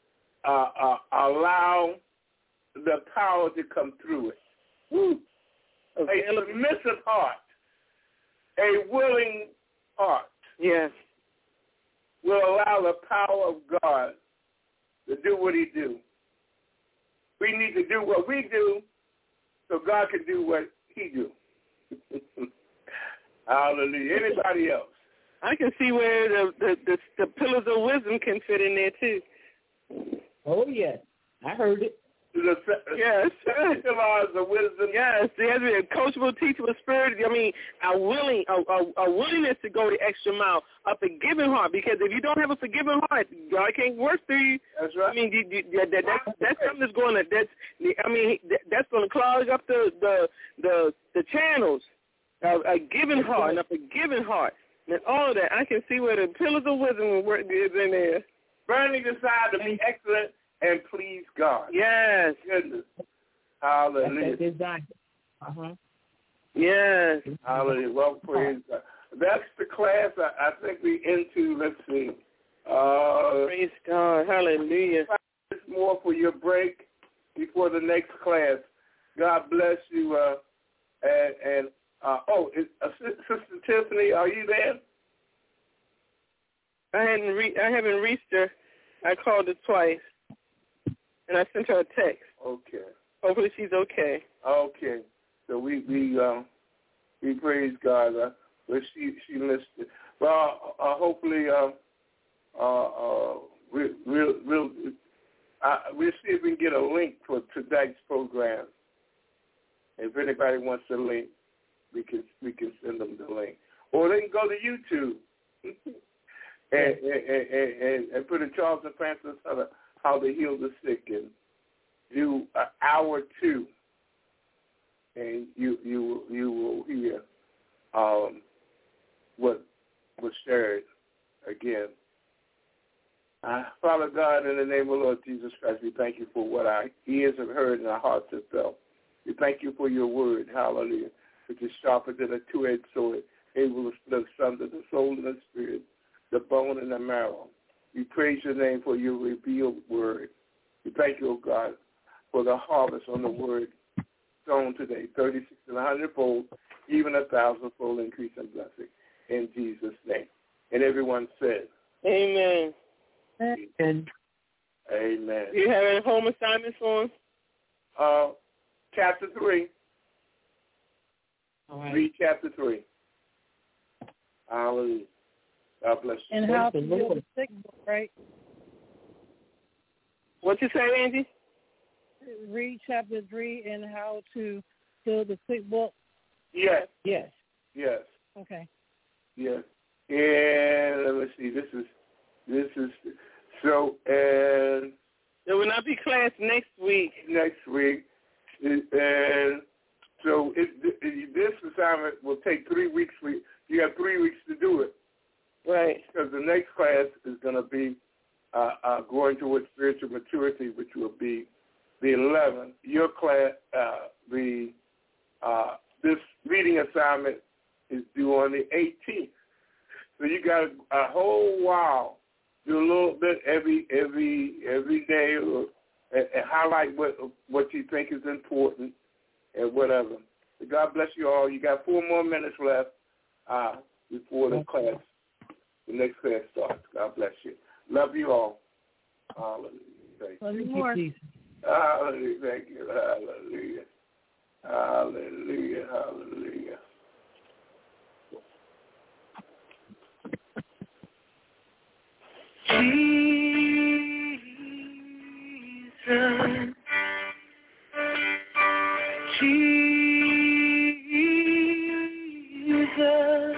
Speaker 2: allow the power to come through it. Woo. A submissive heart, a willing heart, will allow the power of God to do what he do. We need to do what we do so God can do what he do. Hallelujah. Anybody else?
Speaker 3: I can see where the pillars of wisdom can fit in there too.
Speaker 4: Oh yes, I heard it.
Speaker 3: Yes.
Speaker 2: The wisdom.
Speaker 3: Yes, there has to be a coachable, teachable spirit. I mean, a willingness to go the extra mile, a forgiving heart. Because if you don't have a forgiving heart, God can't work through you.
Speaker 2: That's right.
Speaker 3: I mean, that's something that's going to that's going to clog up the channels. A giving heart and a forgiving heart, and all of that. I can see where the pillars of wisdom is in there.
Speaker 2: Burning desire to be excellent and please God.
Speaker 3: Yes.
Speaker 2: Goodness. Hallelujah.
Speaker 3: Yes.
Speaker 2: Hallelujah. Well, praise God. That's the class I think we into. Let's see.
Speaker 3: Praise God. Hallelujah.
Speaker 2: More for your break before the next class. God bless you. Sister Tiffany, are you there?
Speaker 3: I haven't reached her. I called her twice, and I sent her a text.
Speaker 2: Okay.
Speaker 3: Hopefully she's okay.
Speaker 2: Okay. So we praise God. But she missed it. Well, hopefully we'll see if we can get a link for tonight's program. If anybody wants a link, we can send them the link, or they can go to YouTube and put in Charles and Francis how to heal the sick and do an hour 2, and you will hear what was shared again. Father God, in the name of the Lord Jesus Christ, we thank you for what our ears have heard and our hearts have felt. We thank you for your word, hallelujah, which is sharper than a two-edged sword, able to split asunder the soul and the spirit, the bone and the marrow. We praise your name for your revealed word. We thank you, O God, for the harvest on the word sown today, 36 and 100-fold, even 1,000-fold increase in blessing. In Jesus' name. And everyone said,
Speaker 3: Amen.
Speaker 2: Amen. Amen.
Speaker 3: Do you have any home assignments for us?
Speaker 2: Chapter 3.
Speaker 5: All right.
Speaker 2: Read chapter 3. Hallelujah. God bless you.
Speaker 5: And how to heal the sick, right?
Speaker 3: What you say, Angie?
Speaker 5: Read chapter 3 and how to heal the sick book.
Speaker 2: Yes.
Speaker 4: Yes.
Speaker 2: Yes.
Speaker 5: Okay.
Speaker 2: Yes. And let me see. This is so. And
Speaker 3: there will not be class next week.
Speaker 2: Next week, and so this assignment will take 3 weeks. You have 3 weeks to do it.
Speaker 3: Right.
Speaker 2: Because the next class is going to be going towards spiritual maturity, which will be the 11th. Your class, this reading assignment is due on the 18th. So you got a whole while. Do a little bit every day, and highlight what you think is important and whatever. So God bless you all. You got 4 more minutes left before the class. The next class starts. God bless you. Love you all. Hallelujah.
Speaker 5: Love you more.
Speaker 2: Hallelujah. Thank you. Hallelujah. Hallelujah. Hallelujah. Jesus. Jesus.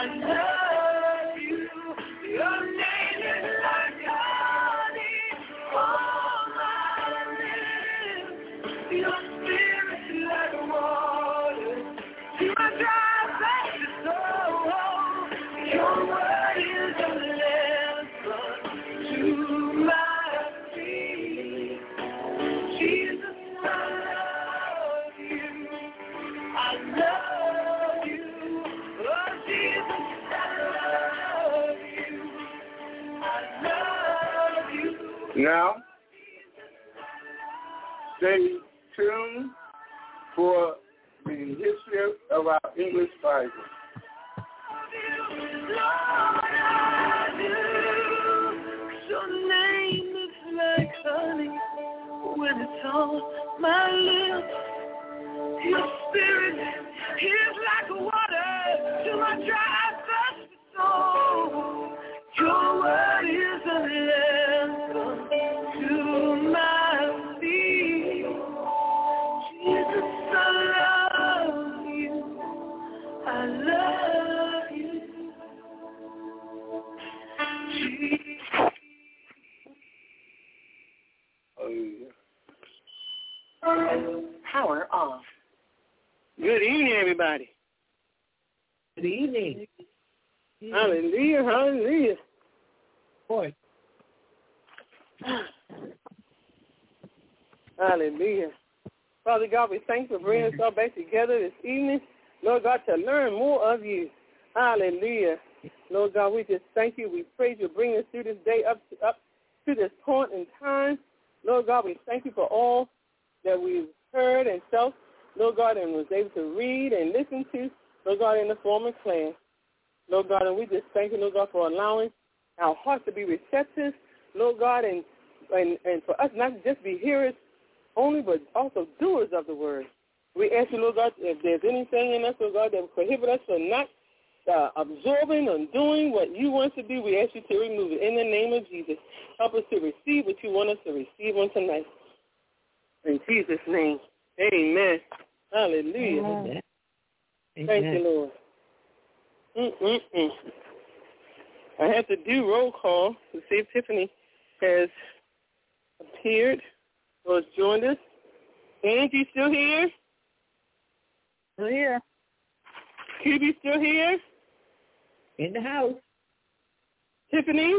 Speaker 1: love you. Your name is like honey on my lips. Your spirit is like water to my dry thirsty soul. Your word is a lamp to my feet. Jesus, I love you. I love you. Oh, Jesus, I love you. I love you.
Speaker 2: Now, stay tuned for the history of our English Bible.
Speaker 1: Lord, I do. Your name is like honey when it's on my lips. Your spirit is like water to my dry, thirsty soul. Your word is a lamp to my feet. Jesus, I love you. I love you. Jesus.
Speaker 3: Power off. Good evening, everybody.
Speaker 4: Good evening.
Speaker 3: Hallelujah, hallelujah.
Speaker 4: Boy.
Speaker 3: Hallelujah. Father God, we thank you for bringing us all back together this evening, Lord God, to learn more of you. Hallelujah. Lord God, we just thank you. We praise you for bringing us through this day up to this point in time. Lord God, we thank you for all that we've heard and felt, Lord God, and was able to read and listen to, Lord God, in the form of class. Lord God, and we just thank you, Lord God, for allowing our hearts to be receptive, Lord God, and for us not to just be hearers only, but also doers of the word. We ask you, Lord God, if there's anything in us, Lord God, that will prohibit us from not absorbing and doing what you want us to do, we ask you to remove it. In the name of Jesus, help us to receive what you want us to receive on tonight. In Jesus' name, amen. Hallelujah.
Speaker 4: Amen.
Speaker 3: Thank you, Lord. I have to do roll call to see if Tiffany has appeared or has joined us. Angie still here?
Speaker 5: Still here.
Speaker 3: QB still here?
Speaker 4: In the house.
Speaker 3: Tiffany?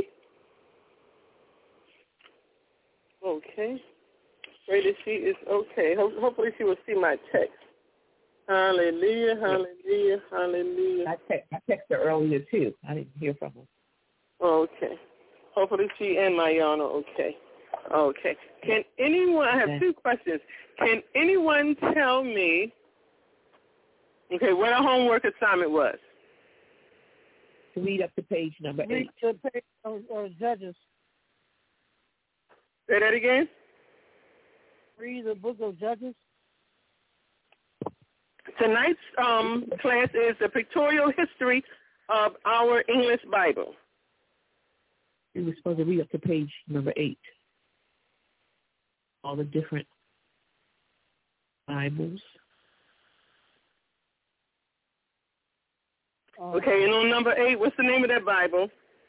Speaker 3: Okay. Pray that she is okay. Hopefully she will see my text. Hallelujah, hallelujah, hallelujah.
Speaker 4: I texted her earlier, too. I didn't hear from her.
Speaker 3: Okay. Hopefully she and Mayana are okay. Okay. Can anyone, I have two questions. Can anyone tell me, what our homework assignment was?
Speaker 4: To read up to page number 8.
Speaker 5: Read the page of Judges.
Speaker 3: Say that again?
Speaker 5: Read the book of Judges.
Speaker 3: Tonight's class is the pictorial history of our English Bible.
Speaker 4: We were supposed to read up to page number 8. All the different Bibles.
Speaker 3: Okay, and on number 8, what's the name of that Bible?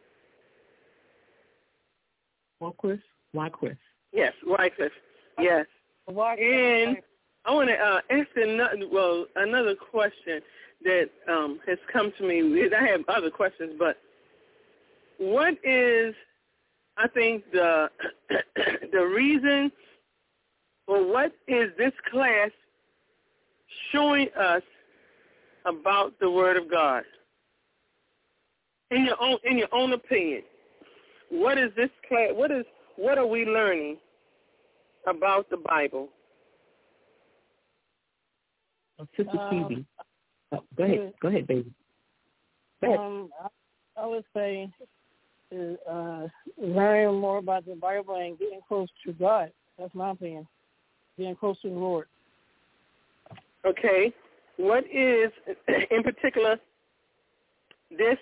Speaker 4: Wycliffe.
Speaker 3: Yes, Wycliffe. Yes. And I want to ask another question that has come to me. I have other questions, but what is, I think, the reason, or what is this class showing us about the Word of God? In your own opinion, what is this class? What are we learning about the Bible?
Speaker 4: Sister Phoebe. Go ahead, baby. Go ahead.
Speaker 5: I would say learning more about the Bible and getting close to God. That's my opinion. Getting close to the Lord.
Speaker 3: Okay. What is, in particular, this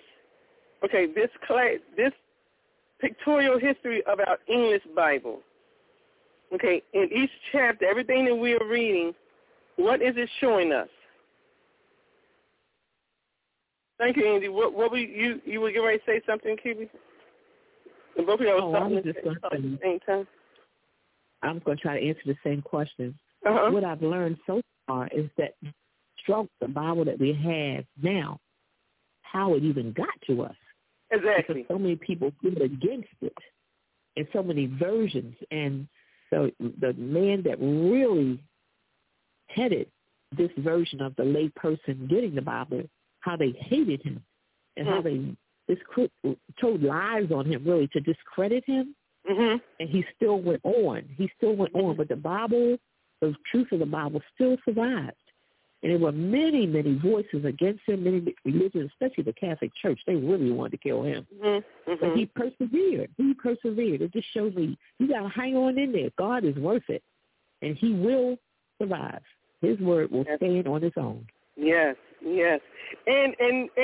Speaker 3: pictorial history of our English Bible? Okay, in each chapter, everything that we are reading, what is it showing us? Thank you, Andy. What were you were getting ready to say something, Kibi? And both of y'all was talking at the same time.
Speaker 4: I'm going to try to answer the same question.
Speaker 3: Uh-huh.
Speaker 4: What I've learned so far is that the Bible that we have now, how it even got to us.
Speaker 3: Exactly.
Speaker 4: Because so many people fought against it in so many versions. And so the man that really headed this version of the lay person getting the Bible, how they hated him and how they told lies on him, really, to discredit him.
Speaker 3: Mm-hmm.
Speaker 4: And he still went on. But the Bible, the truth of the Bible still survived. And there were many, many voices against him, many religions, especially the Catholic Church. They really wanted to kill him.
Speaker 3: Mm-hmm.
Speaker 4: But he persevered. It just shows me you got to hang on in there. God is worth it. And he will survive. His word will stand on its own.
Speaker 3: Yes. And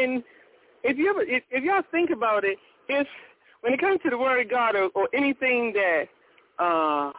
Speaker 3: if y'all think about it, when it comes to the word of God or anything that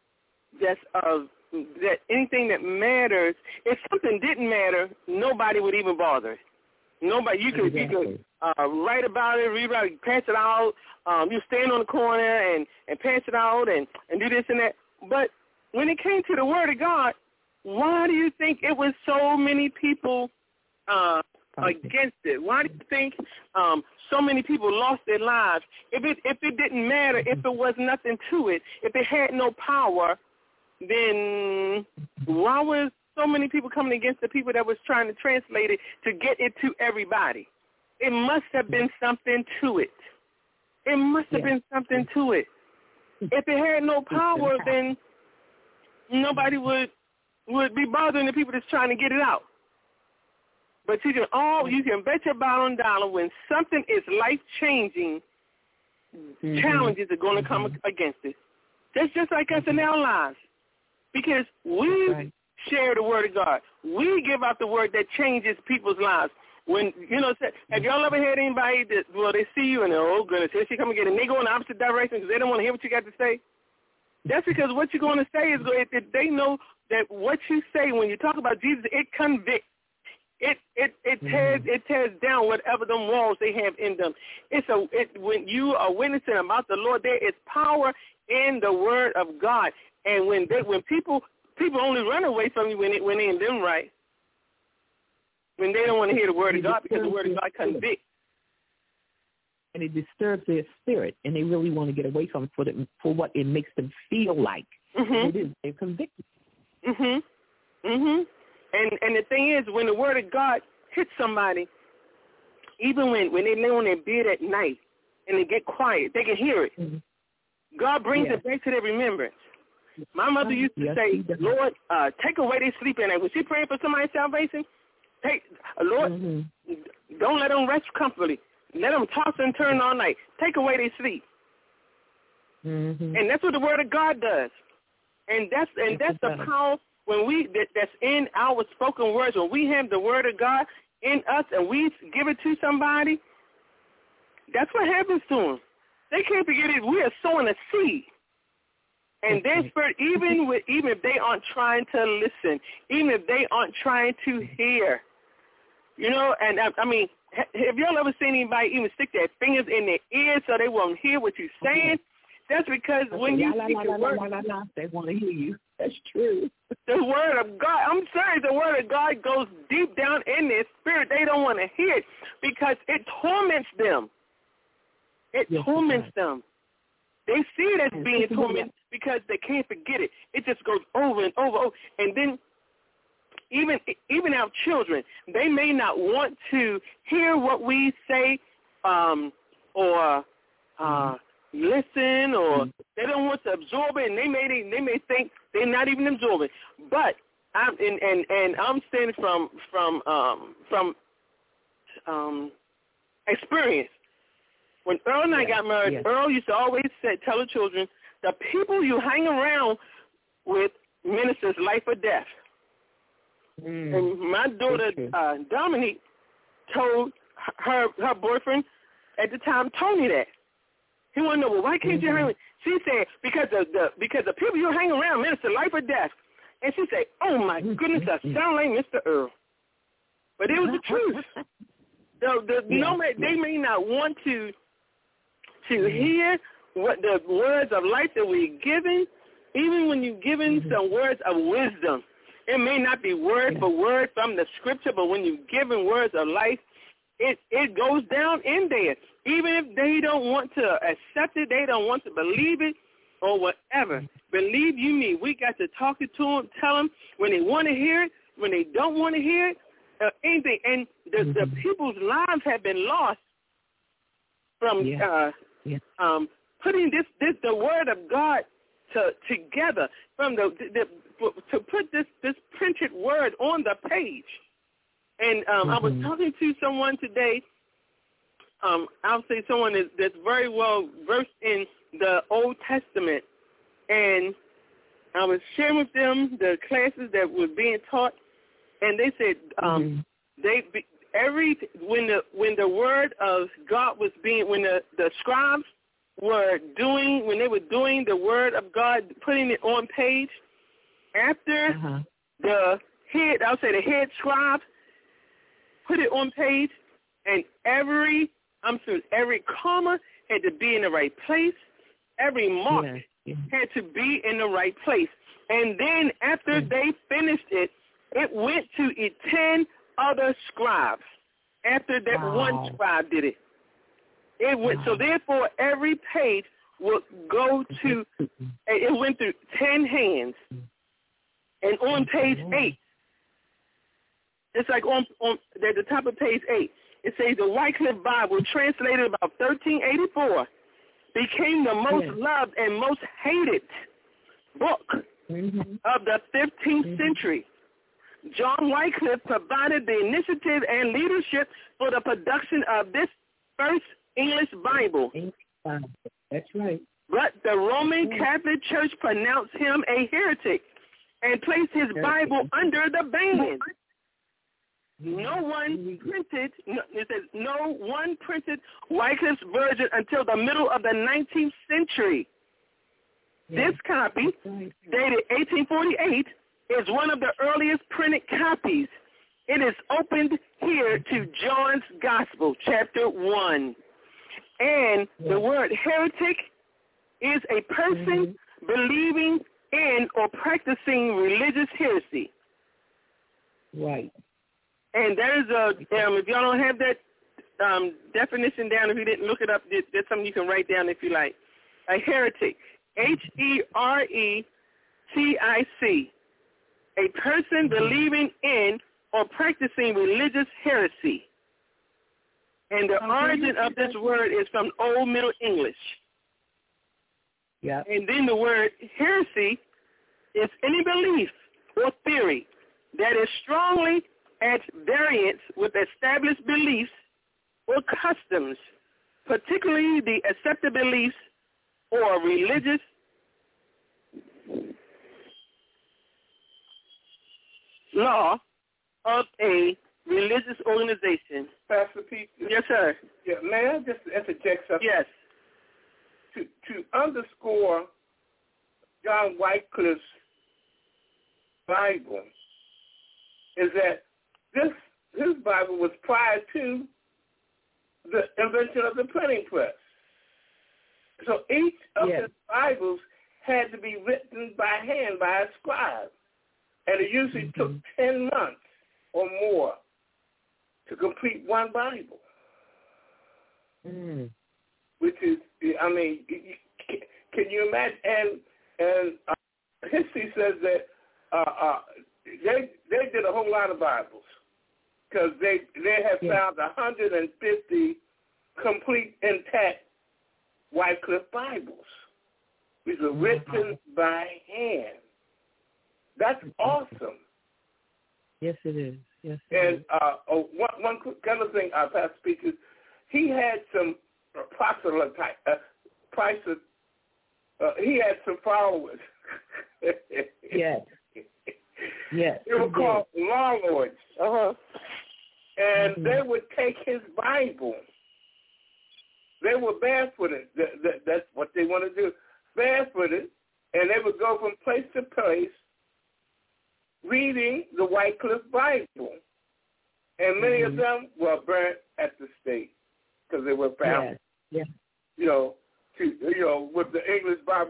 Speaker 3: anything that matters, if something didn't matter, nobody would even bother. Nobody. You could write about it, read about it, pass it out. You stand on the corner and pass it out and do this and that. But when it came to the word of God, why do you think it was so many people against it? Why do you think so many people lost their lives? If it didn't matter, if it was nothing to it, if it had no power, then why was so many people coming against the people that was trying to translate it to get it to everybody? It must have been something to it. If it had no power, then nobody would be bothering the people that's trying to get it out. But you can bet your bottom dollar when something is life-changing, challenges are going to come against it. That's just like us in our lives. Because we share the word of God. We give out the word that changes people's lives. When, have y'all ever had anybody that, they see you and they're, oh, goodness, here she come again, and they go in the opposite direction because they don't want to hear what you got to say? That's because what you're going to say is they know that what you say when you talk about Jesus, it convicts. It tears down whatever them walls they have in them. When you are witnessing about the Lord, there is power in the word of God. And when people only run away from you when they in them right, when they don't want to hear the word of God because the word of God convicts.
Speaker 4: And it disturbs their spirit, and they really want to get away from it for what it makes them feel like.
Speaker 3: Mm-hmm.
Speaker 4: They're convicted.
Speaker 3: Mm-hmm. Mm-hmm. And the thing is, when the word of God hits somebody, even when they lay on their bed at night and they get quiet, they can hear it. Mm-hmm. God brings it back to their remembrance. My mother used to say, Lord, take away their sleep at night. Was she praying for somebody's salvation? Lord, don't let them rest comfortably. Let them toss and turn all night. Take away their sleep. Mm-hmm. And that's what the word of God does. And that's the power that's in our spoken words. When we have the word of God in us and we give it to somebody, that's what happens to them. They can't forget it. We are sowing a seed. And their spirit, even if they aren't trying to listen, even if they aren't trying to hear, and I mean, have y'all ever seen anybody even stick their fingers in their ears so they won't hear what you're saying? That's because when you speak the word,
Speaker 4: they want to hear you. That's true.
Speaker 3: The word of God, I'm sorry, the word of God goes deep down in their spirit. They don't want to hear it because it torments them. It torments them. They see it as being tormented because they can't forget it. It just goes over and over. And then even our children, they may not want to hear what we say or listen, or they don't want to absorb it, and they may think they're not even absorbing. But I'm saying from experience. When Earl and I got married, Earl used to always tell the children, the people you hang around with ministers life or death. And my daughter, Dominique, told her boyfriend at the time, Tony, that. He wanted to know, well, why can't you hang with? She said, because the people you hang around minister life or death. And she said, oh, my goodness, I sound like Mr. Earl. But it was the truth. They may not want to hear what the words of life that we're giving. Even when you're giving some words of wisdom, it may not be word for word from the scripture, but when you're giving words of life, it goes down in there. Even if they don't want to accept it, they don't want to believe it or whatever. Believe you me, we got to talk it to them, tell them when they want to hear it, when they don't want to hear it, anything. And the people's lives have been lost from putting the word of God together, from to put this printed word on the page. And I was talking to someone today. I'll say someone that's very well versed in the Old Testament, and I was sharing with them the classes that were being taught, and they said when the word of God was being, when the scribes were doing, when they were doing the word of God, putting it on page, after the head scribe put it on page, and every comma had to be in the right place. Every mark had to be in the right place. And then after they finished it, it went to 10 other scribes. After that one scribe did it, it went. So therefore, every page would go to. It went through 10 hands, and on page 8. It's like on at the top of page 8, it says the Wycliffe Bible, translated about 1384, became the most loved and most hated book of the 15th century. John Wycliffe provided the initiative and leadership for the production of this first English Bible.
Speaker 4: That's right.
Speaker 3: But the Roman Catholic Church pronounced him a heretic and placed his Bible under the ban. No one printed Wycliffe's version until the middle of the 19th century. This copy, dated 1848, is one of the earliest printed copies. It is opened here to John's Gospel, chapter 1. And the word heretic is a person believing in or practicing religious heresy.
Speaker 4: Right.
Speaker 3: And there is if y'all don't have that definition down, if you didn't look it up, there's something you can write down if you like. A heretic, Heretic, a person believing in or practicing religious heresy. And the origin of this word is from Old Middle English.
Speaker 4: Yeah.
Speaker 3: And then the word heresy is any belief or theory that is strongly at variance with established beliefs or customs, particularly the accepted beliefs or religious law of a religious organization.
Speaker 2: Pastor Pete?
Speaker 3: Yes, sir.
Speaker 2: Yeah, may I just interject something?
Speaker 3: Yes.
Speaker 2: To underscore John Wycliffe's Bible is that his Bible was prior to the invention of the printing press. So each of his Bibles had to be written by hand by a scribe. And it usually took 10 months or more to complete one Bible. Which is, I mean, can you imagine? And history says that they did a whole lot of Bibles because they have found 150 complete intact Wycliffe Bibles. These are written by hand. That's awesome.
Speaker 4: Yes, it is. Yes.
Speaker 2: And one quick other thing, Pastor Speaker, he had some proselyte he had some followers.
Speaker 4: Yes. Yes.
Speaker 2: They were called law lords. And they would take his Bible. They were barefooted. That's what they want to do. Barefooted. And they would go from place to place reading the Wycliffe Bible. And many of them were burnt at the stake because they were found.
Speaker 4: Yes.
Speaker 2: With the English Bible,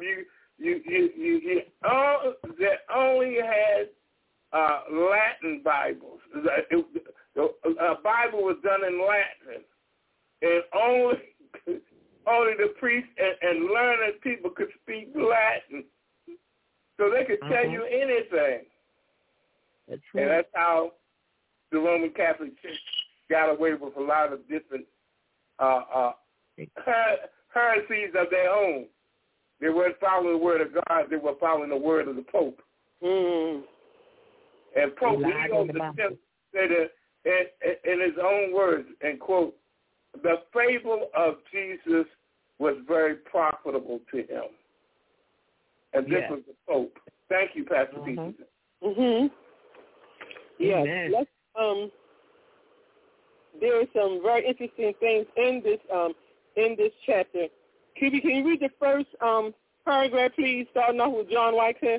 Speaker 2: they only had Latin Bibles. A Bible was done in Latin, and only the priests and learned people could speak Latin, so they could tell you anything.
Speaker 4: That's right.
Speaker 2: And that's how the Roman Catholic Church got away with a lot of different heresies of their own. They weren't following the word of God. They were following the word of the Pope.
Speaker 3: Mm.
Speaker 2: And Pope Leo X said in his own words, and quote, the fable of Jesus was very profitable to him. And this was the Pope. Thank you, Pastor Peterson.
Speaker 3: Mm-hmm. Yes. Let's, there are some very interesting things in this chapter. QB, can you read the first paragraph, please, starting off with John Wycliffe?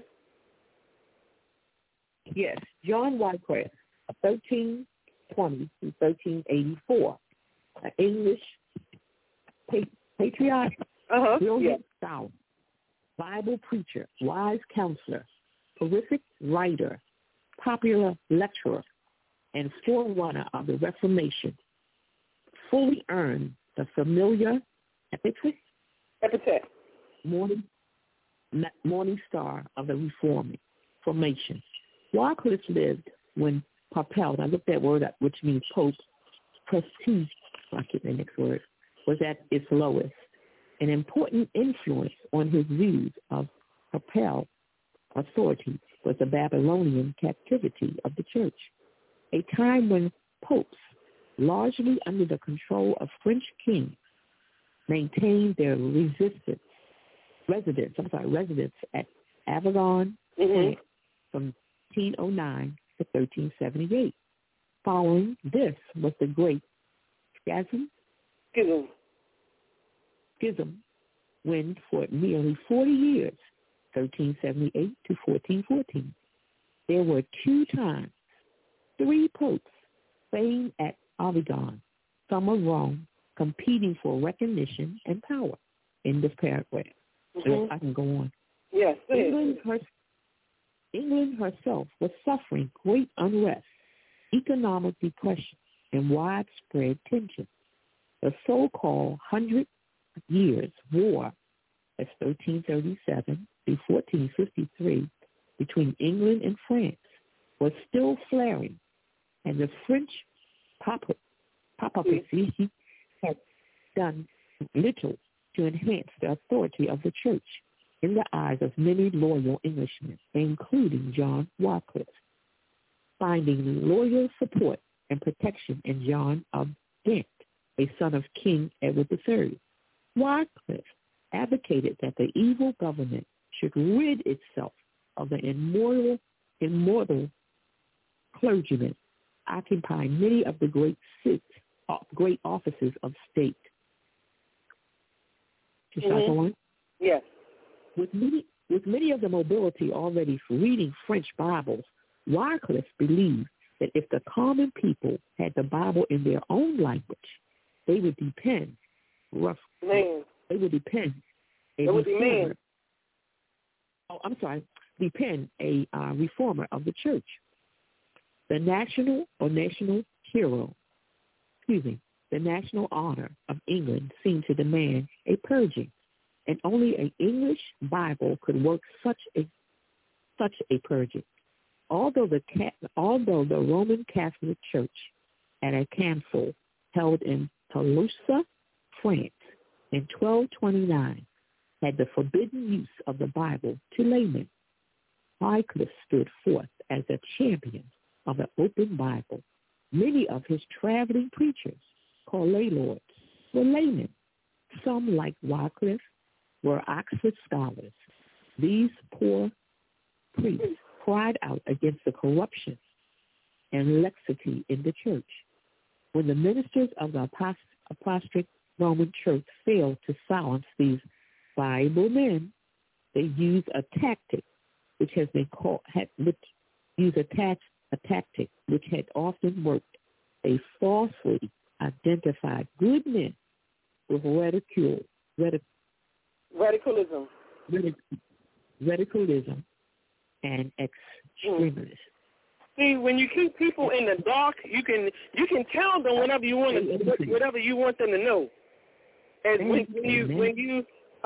Speaker 4: Yes, John Wycliffe, 1320 to 1384, an English patriot, brilliant scholar, Bible preacher, wise counselor, prolific writer, popular lecturer, and forerunner of the Reformation, fully earned the familiar epithet morning star of the Reformation. Wycliffe lived when Papal, I looked that word up, which means Pope, prestige, I get the next word, was at its lowest. An important influence on his views of Papal authority was the Babylonian captivity of the church, a time when popes, largely under the control of French kings, maintained their residence at Avignon, France, from 1309 to 1378. Following this was the Great Schism, when for nearly 40 years, 1378 to 1414, there were 3 popes staying at Avignon, some of Rome, competing for recognition and power. In this paragraph. I can go on.
Speaker 3: Yes.
Speaker 4: England herself was suffering great unrest, economic depression, and widespread tension. The so-called 100 Years' War, that's 1337 to 1453, between England and France, was still flaring, and the French papacy had done little to enhance the authority of the church in the eyes of many loyal Englishmen, including John Wycliffe. Finding loyal support and protection in John of Ghent, a son of King Edward III, Wycliffe advocated that the evil government should rid itself of the immortal clergymen occupying many of the great offices of state. Shall I go on?
Speaker 3: Yes.
Speaker 4: With many of the nobility already reading French Bibles, Wycliffe believed that if the common people had the Bible in their own language, they would depend a reformer of the church. The national honor of England seemed to demand a purging, and only an English Bible could work such a purging. Although the Roman Catholic Church at a council held in Toulouse, France, in 1229, had the forbidden use of the Bible to laymen, Wycliffe stood forth as a champion of an open Bible. Many of his traveling preachers, called lay lords, were laymen. Some, like Wycliffe, were Oxford scholars. These poor priests cried out against the corruption and laxity in the church. When the ministers of the Apostolic Roman Church failed to silence these Bible men, they used a tactic which had often worked they falsely identified good men with radicalism and extremism.
Speaker 3: See, when you keep people in the dark, you can tell them whatever you want them to know. And when you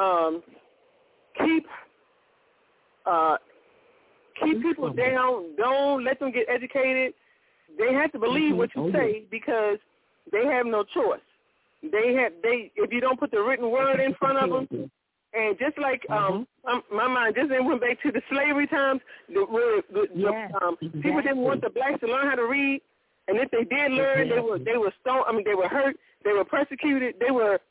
Speaker 3: keep people down, don't let them get educated. They have to believe what you say because they have no choice. If you don't put the written word in front of them, and just like my mind just then went back to the slavery times, people didn't want the blacks to learn how to read, and if they did learn, they were stoned. I mean, they were hurt, they were persecuted, they were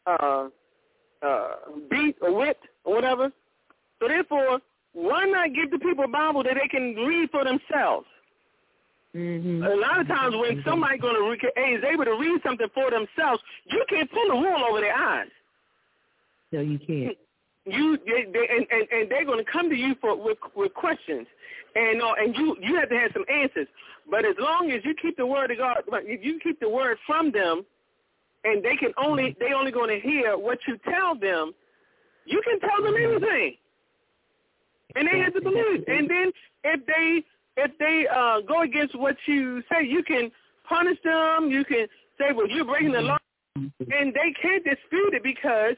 Speaker 3: beat or whipped or whatever. So therefore, why not give the people a Bible that they can read for themselves? Mm-hmm. A lot of times when somebody is able to read something for themselves, you can't pull a wool over their eyes.
Speaker 4: No, you can't.
Speaker 3: And they're going to come to you with questions, and you have to have some answers. But as long as you keep the word of God, if you keep the word from them, and they only going to hear what you tell them, you can tell them anything, and they have to believe. And then if they go against what you say, you can punish them. You can say, well, you're breaking the law, and they can't dispute it because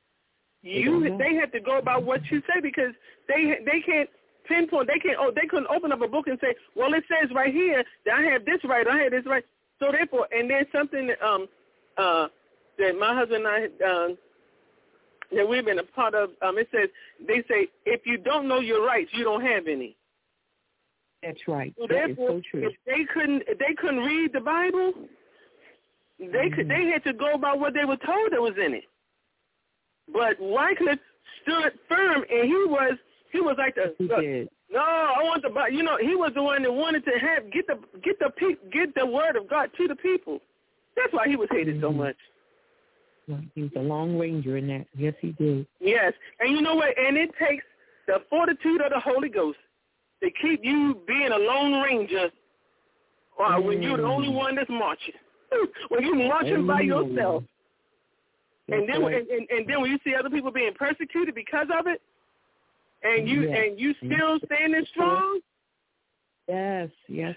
Speaker 3: they have to go about what you say because they can't pinpoint. They couldn't open up a book and say, well, it says right here that I have this right, I have this right. So therefore, and there's something that my husband and I that we've been a part of. They say if you don't know your rights, you don't have any.
Speaker 4: That's right.
Speaker 3: So
Speaker 4: that is so true.
Speaker 3: If they couldn't read the Bible, they had to go by what they were told that was in it. But Wycliffe stood firm, and he was like I want the Bible. He was the one that wanted to get the word of God to the people. That's why he was hated so much.
Speaker 4: Well, he was a long ranger in that. Yes, he did.
Speaker 3: Yes, and you know what? And it takes the fortitude of the Holy Ghost to keep you being a lone ranger when you're the only one that's marching. When you're marching by yourself. And then, and then when you see other people being persecuted because of it, and you still standing strong.
Speaker 4: Yes.
Speaker 3: You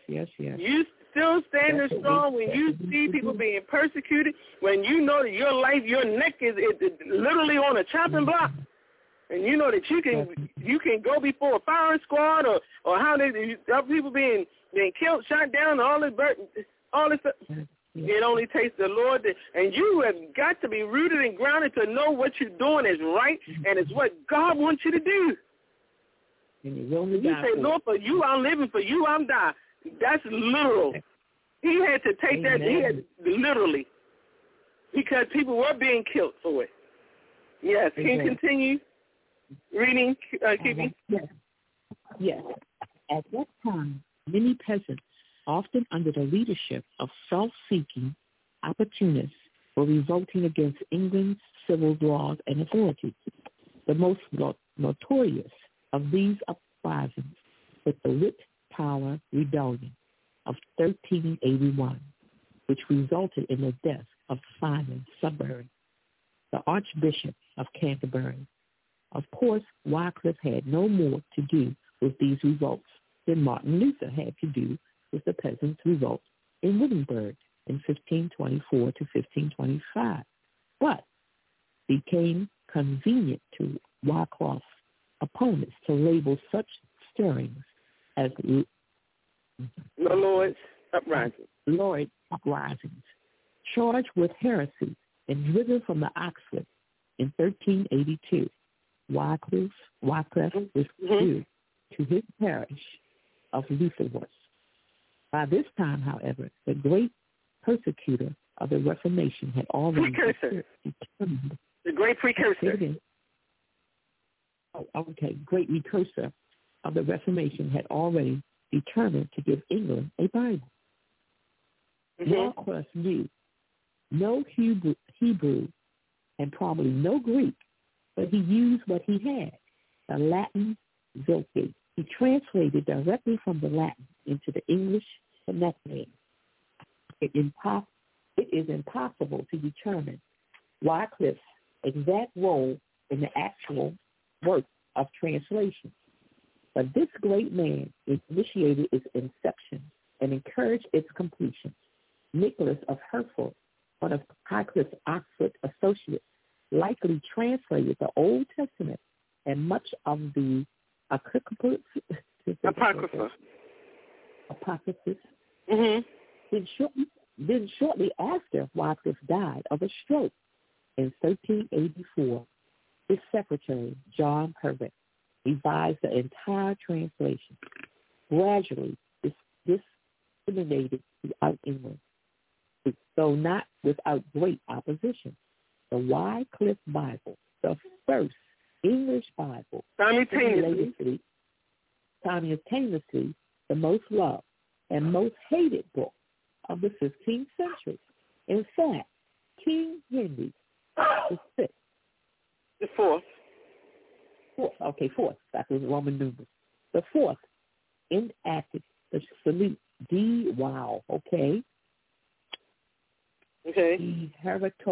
Speaker 3: still standing strong when you see people being persecuted. When you know that your neck is literally on a chopping block, and you know that you can go before a firing squad or how other people being killed, shot down, all this stuff. It only takes the Lord, and you have got to be rooted and grounded to know what you're doing is right, and it's what God wants you to do.
Speaker 4: And
Speaker 3: you say, Lord, for you I'm living, for you I'm dying. That's literal. He had to take that literally because people were being killed for it. Yes. Can you continue reading, Kibi?
Speaker 4: Yes. At that time, many peasants, often under the leadership of self-seeking opportunists, were revolting against England's civil laws and authorities. The most notorious of these uprisings was the Whig-Tower Rebellion of 1381, which resulted in the death of Simon Sudbury, the Archbishop of Canterbury. Of course, Wycliffe had no more to do with these revolts than Martin Luther had to do with the peasants' revolt in Wittenberg in 1524 to 1525, but became convenient to Wycliffe's opponents to label such stirrings as
Speaker 3: Lloyd's
Speaker 4: uprisings, charged with heresy and driven from the Oxford in 1382. Wycliffe withdrew to his parish of Lutherworth. By this time, however, the great persecutor of the Reformation had already determined.
Speaker 3: The great precursor.
Speaker 4: Great precursor of the Reformation had already determined to give England a Bible. Wycliffe knew no Hebrew and probably no Greek, but he used what he had, the Latin Vulgate. He translated directly from the Latin into the English vernacular. it is impossible to determine Wycliffe's exact role in the actual work of translation. But this great man initiated its inception and encouraged its completion. Nicholas of Hereford, one of Wycliffe's Oxford associates, likely translated the Old Testament and much of the Apocrypha.
Speaker 3: Mm-hmm.
Speaker 4: Then shortly after Wycliffe died of a stroke in 1384, his secretary, John Herbert, revised the entire translation, gradually disseminated throughout England, though not without great opposition. The Wycliffe Bible, the first English Bible, simultaneously the most loved and most hated book of the 15th century. In fact, King Henry VI,
Speaker 3: the fourth.
Speaker 4: Fourth. That was Roman numerals. The fourth enacted the salute D. Wow. Okay. The Hereto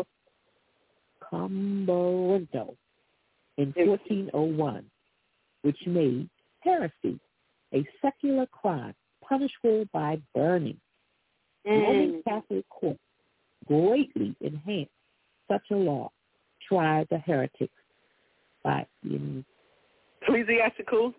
Speaker 4: Comborento in 1401, which made heresy a secular crime punishable by burning. Roman Catholic courts greatly enhanced such a law, tried the heretics by
Speaker 3: ecclesiastical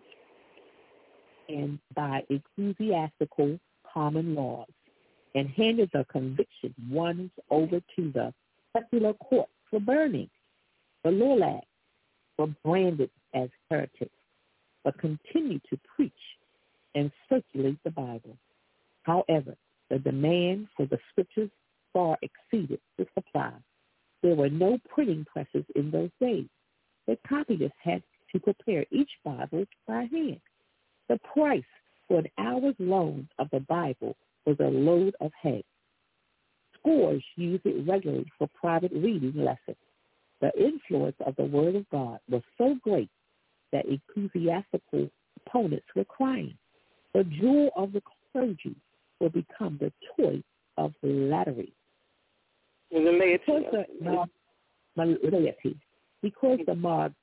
Speaker 4: common laws, and handed the convicted ones over to the secular court for burning. The Lollards were branded as heretics, but continued to preach and circulate the Bible. However, the demand for the scriptures far exceeded the supply. There were no printing presses in those days. The copyists had to prepare each Bible by hand. The price for an hour's loan of the Bible was a load of hay. Scores used it regularly for private reading lessons. The influence of the Word of God was so great that ecclesiastical opponents were crying. The jewel of the clergy will become the toy of flattery.
Speaker 3: And the laity.
Speaker 4: Because the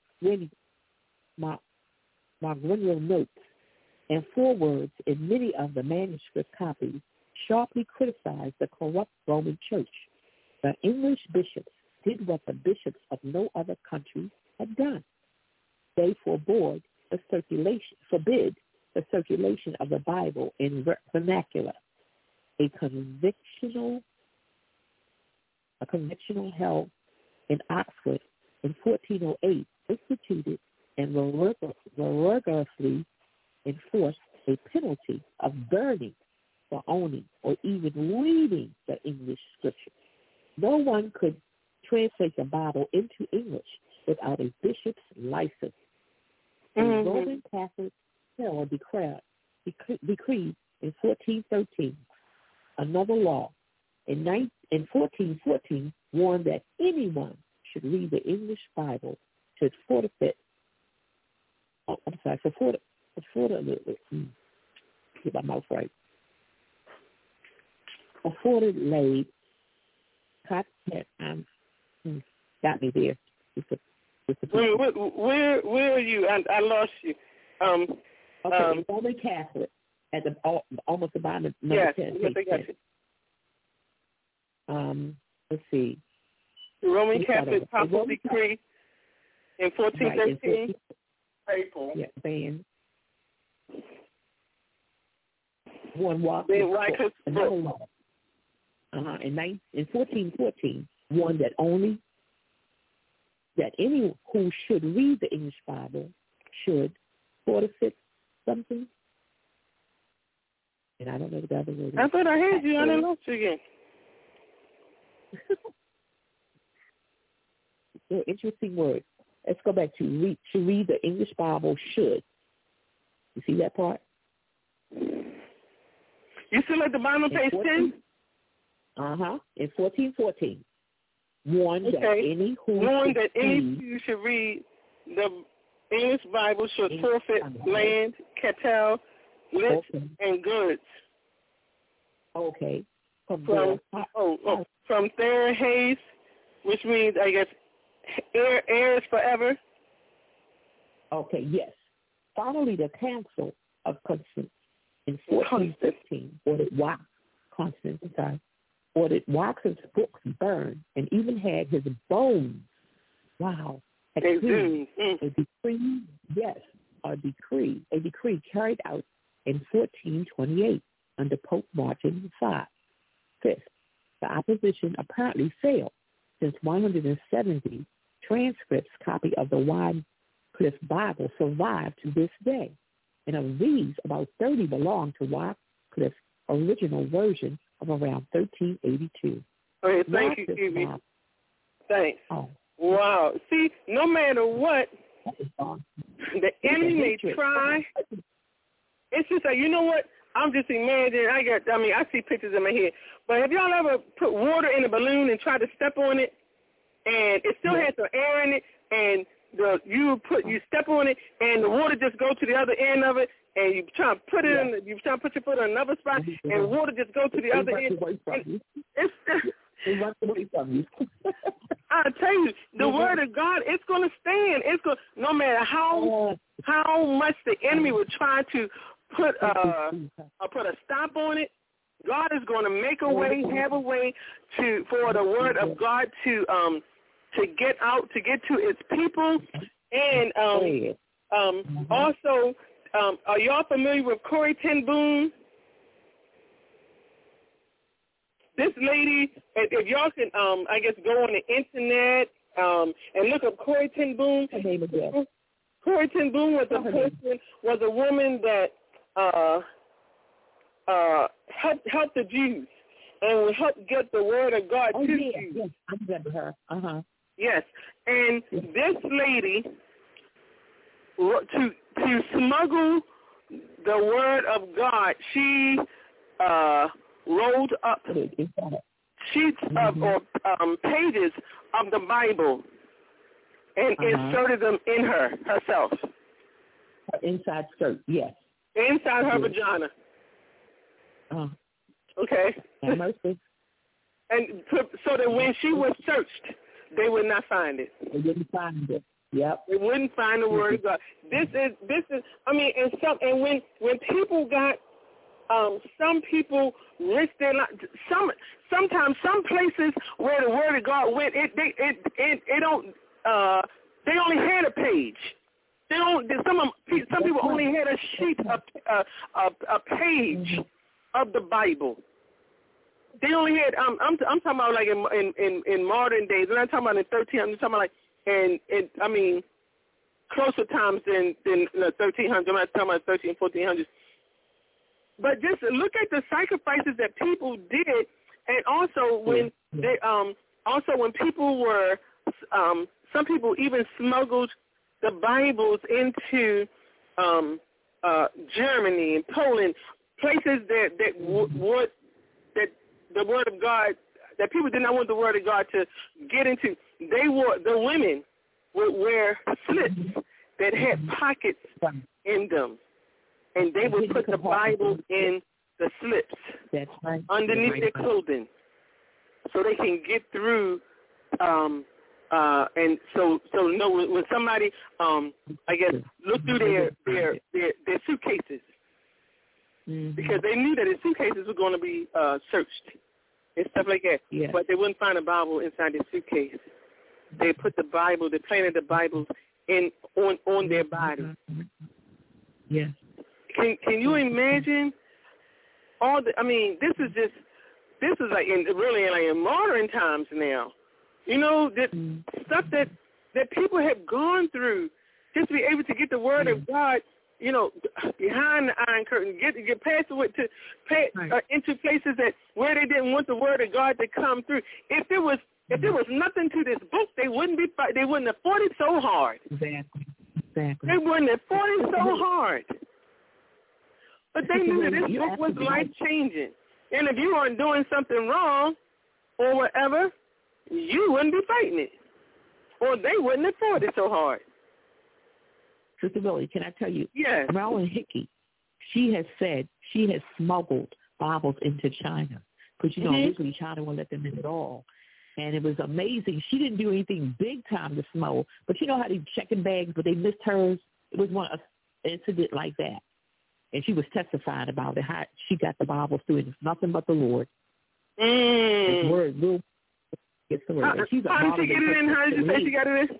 Speaker 4: Margrinal notes and forewords in many of the manuscript copies sharply criticized the corrupt Roman Church. The English bishops did what the bishops of no other country had done. They forbid the circulation of the Bible in vernacular. A conventional held in Oxford in 1408 instituted and rigorously enforced a penalty of burning for owning or even reading the English scriptures. No one could translate the Bible into English without a bishop's license. The Roman Catholic Herald decreed in 1413 another law. In 1414 warned that anyone should read the English Bible should forfeit. Get my mouth right. Afforded laid. Got me there.
Speaker 3: Where are you? I lost you.
Speaker 4: Roman Catholic at the almost the bottom of number 10.
Speaker 3: Yes, I got you.
Speaker 4: Let's see.
Speaker 3: The Roman Catholic Papal Decree in 1413.
Speaker 2: Papal.
Speaker 4: Yeah, ban. One walk. Another law. In 1414, one that any who should read the English Bible should forfeit something. And I don't know what the other word is.
Speaker 3: I thought I heard you. I didn't lost you again.
Speaker 4: Interesting word. Let's go back to read the English Bible should. You see that part?
Speaker 3: You still at the bottom of page 10?
Speaker 4: In 1414. That any who
Speaker 3: should read the English Bible should forfeit land, cattle, lips, and goods.
Speaker 4: Okay.
Speaker 3: from Thayer Hayes, which means, I guess, heirs forever.
Speaker 4: Okay, yes. Finally, the Council of Constance in 1415 ordered Watts's books burned and even had his bones, a decree carried out in 1428 under Pope Martin V. Fifth, the opposition apparently failed, since 170 transcripts copy of the Wycliffe Bible survive to this day, and of these, about 30 belong to Wycliffe's original version of around 1382.
Speaker 3: Okay, thank you, Kiwi. Thanks. Oh. Wow. See, no matter what, the enemy may try. It's just like, you know what? I'm just imagining. I see pictures in my head. But have y'all ever put water in a balloon and tried to step on it, and it still has some air in it, and you step on it, and the water just goes to the other end of it, and you try to put it in, you try to put your foot on another spot, and the water just goes to the other end. I tell you, the word of God, it's going to stand. It's going, no matter how much the enemy would try to put a stop on it, God is going to make a way, have a way for the word of God to get out, to get to its people, and also, are y'all familiar with Corrie ten Boom? This lady, if y'all can, I guess, go on the internet and look up Corrie ten Boom. Corrie ten Boom was a woman that helped the Jews and helped get the word of God to Jews. Yes, I remember her. Yes, and this lady, to smuggle the word of God, she rolled up sheets of pages of the Bible and inserted them in herself.
Speaker 4: Her inside skirt, yes.
Speaker 3: Inside her vagina. Okay. And so that when she was searched, they would not find it.
Speaker 4: They didn't find it. Yep.
Speaker 3: They wouldn't find the word of God. This is. I mean, and when people got, some people risk their life. Sometimes some places where the word of God went, they only had a page. They don't. Some people only had a sheet, a page of the Bible. They only had. I'm talking about like in modern days. I'm not talking about in 13. I'm talking about like in closer times than the 1300s. I'm not talking about 13, 1400s. But just look at the sacrifices that people did, and also when when people were, some people even smuggled the Bibles into Germany and Poland, places that the word of God, that people did not want the word of God to get into. The women would wear slits that had pockets in them, and they would put the Bible in the slips. That's right. Underneath their clothing, so they can get through. And so when somebody, I guess, looked through their suitcases, because they knew that their suitcases were going to be searched and stuff like that. Yeah. But they wouldn't find a Bible inside their suitcase. They put the Bible, they planted the Bibles on their body.
Speaker 4: Yes.
Speaker 3: Can you imagine all the? I mean, this is like in modern times now. You know, that stuff that people have gone through, just to be able to get the word of God, you know, behind the Iron Curtain, get past it into places that where they didn't want the word of God to come through. If there was nothing to this book, they wouldn't have fought it so hard.
Speaker 4: Exactly.
Speaker 3: They wouldn't have fought it so hard. But they knew that this book was life-changing. And if you weren't doing something wrong or whatever, you wouldn't be fighting it. Or they wouldn't have fought it so hard.
Speaker 4: Sister Billy, can I tell you?
Speaker 3: Yes.
Speaker 4: Marilyn Hickey, she has said she has smuggled Bibles into China. because, you know, originally China wouldn't let them in at all. And it was amazing. She didn't do anything big time to Smo, but you know how they checking bags, but they missed hers? It was an incident like that. And she was testifying about it, how she got the Bible through it. It's nothing but the Lord. His word will get the word.
Speaker 3: How did she get it in? How did you say she got it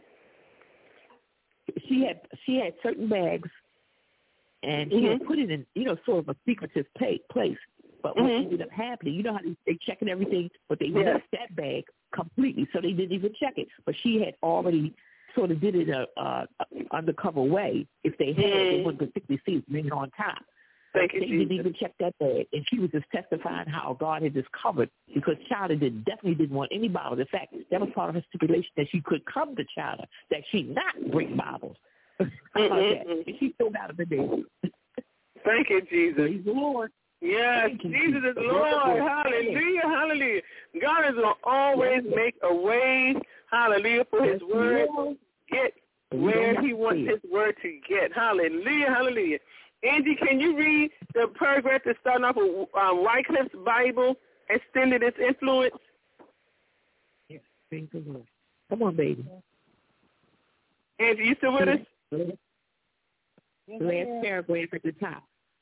Speaker 3: in?
Speaker 4: She had certain bags, and she had put it in, you know, sort of a secretive place. But what ended up happening, you know how they checking everything, but they missed that bag completely, so they didn't even check it. But she had already sort of did it a undercover way. If they had it, they wouldn't particularly see it maybe on top. They didn't even check that bag, and she was just testifying how God had just covered, because China definitely didn't want any Bibles. In fact, that was part of her stipulation, that she could come to China, that she not bring Bibles. And she still got them in there.
Speaker 3: Thank you, Jesus.
Speaker 4: Praise the Lord.
Speaker 3: Yes, Jesus is Lord. Hallelujah, hallelujah. God is going to always make a way, hallelujah, for his word to get where he wants his word to get. Hallelujah, hallelujah. Angie, can you read the paragraph that's starting off with Wycliffe's Bible, Extended Its Influence?
Speaker 4: Yes, thank the Lord. Come on, baby.
Speaker 3: Angie, you still with us?
Speaker 4: The last paragraph at the top.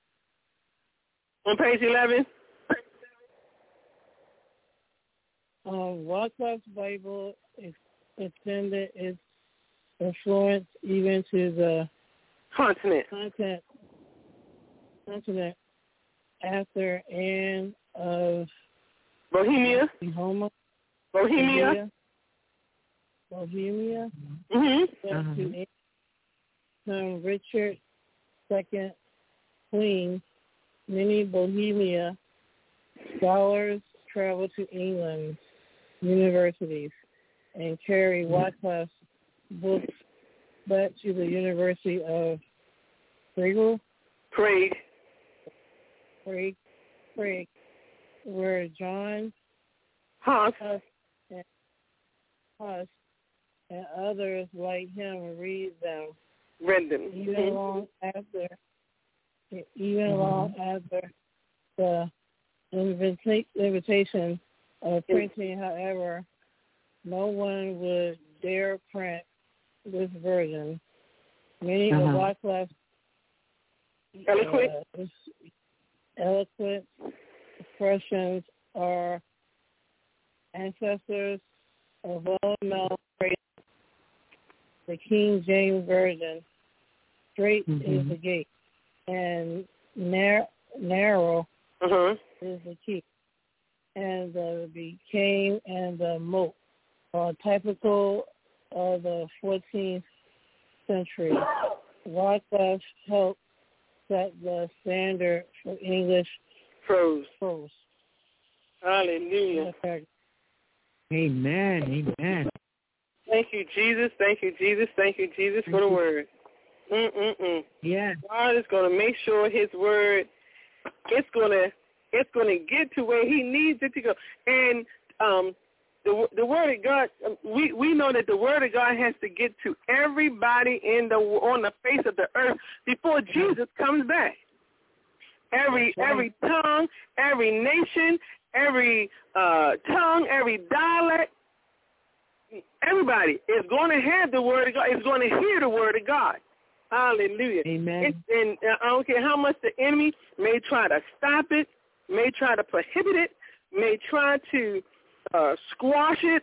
Speaker 3: On page 11?
Speaker 5: Wycliffe's Bible extended its influence even to the continent after and of
Speaker 3: Bohemia.
Speaker 5: Bohemia. To Richard II Queen. Many Bohemia scholars traveled to England's universities and carried Wycliffe's books back to the University of Prague, where John Huss and others like him read them. Even long after the invitation of printing, however, no one would dare print this version. Many of Wycliffe's eloquent expressions are ancestors of well-known phrases. The King James Version, straight is the gate, and narrow is the key, and the became and the moat are typical of the 14th century. Wycliffe helped set the standard for English prose.
Speaker 3: Hallelujah.
Speaker 4: Amen.
Speaker 3: Thank you, Jesus. Thank you, Jesus. Thank you, Jesus, for the word.
Speaker 4: Yes.
Speaker 3: God is going to make sure his word, it's going to get to where he needs it to go. And the word of God, we know that the word of God has to get to everybody on the face of the earth before Jesus comes back. Every tongue, every nation, every tongue, every dialect, everybody is going to have the word of God. Is going to hear the word of God. Hallelujah.
Speaker 4: Amen.
Speaker 3: And I don't care how much the enemy may try to stop it, may try to prohibit it, may try to squash it.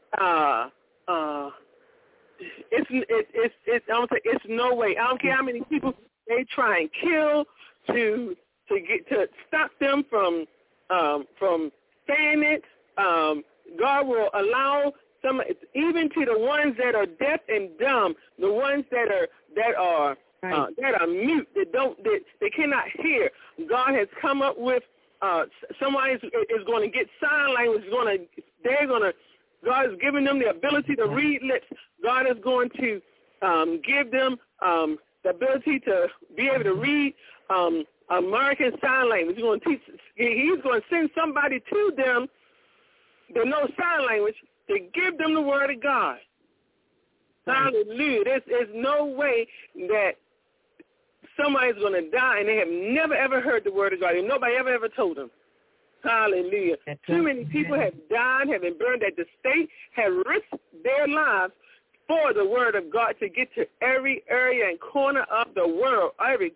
Speaker 3: It's no way. I don't care how many people they try and kill to stop them from saying it. God will allow some, even to the ones that are deaf and dumb, the ones that are mute, that they cannot hear. God has come up with somebody is going to get sign language. God is giving them the ability to read lips. God is going to give them the ability to be able to read American Sign Language. He's going to send somebody to them that knows sign language to give them the word of God. Hallelujah. There's no way that somebody's going to die and they have never, ever heard the word of God, and nobody ever told them. Hallelujah. Too many people have died, have been burned, that the state have risked their lives for the word of God to get to every area and corner of the world, every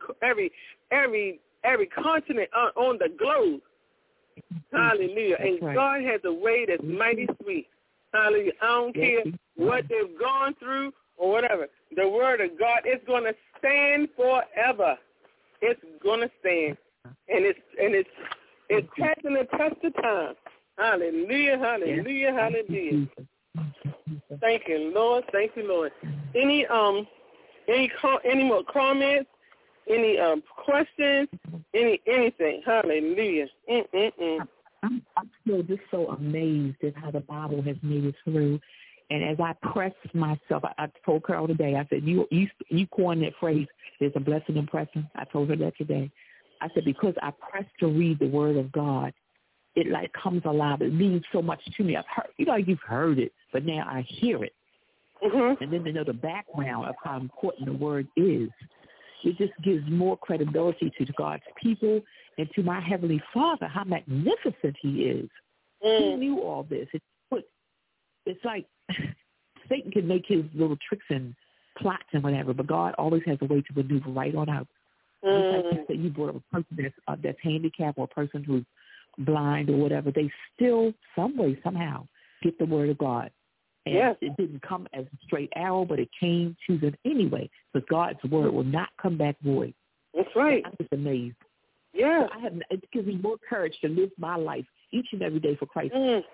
Speaker 3: continent on the globe. Hallelujah. And God has a way that's mighty sweet. Hallelujah. I don't care what they've gone through or whatever. The word of God is going to stand forever. It's going to stand. And it's passing the test of time. Hallelujah, hallelujah, hallelujah. Thank you, Lord. Thank you, Lord. Any more comments? Any questions? Anything? Hallelujah.
Speaker 4: I'm still just so amazed at how the Bible has made it through. And as I press myself, I told Carol today, I said, you coined that phrase, there's a blessing in pressing. I told her that today. I said, because I press to read the word of God, it like comes alive. It means so much to me. I've heard, you've heard it, but now I hear it. Mm-hmm. And then to know the background of how important the word is, it just gives more credibility to God's people and to my Heavenly Father, how magnificent he is. He knew all this. It's like Satan can make his little tricks and plots and whatever, but God always has a way to maneuver right on out. Just like you said, you brought up a person that's handicapped or a person who's blind or whatever, they still, some way, somehow, get the word of God. And it didn't come as a straight arrow, but it came to them anyway, because God's word will not come back void.
Speaker 3: That's right.
Speaker 4: I'm just amazed.
Speaker 3: Yeah.
Speaker 4: So it gives me more courage to live my life each and every day for Christ.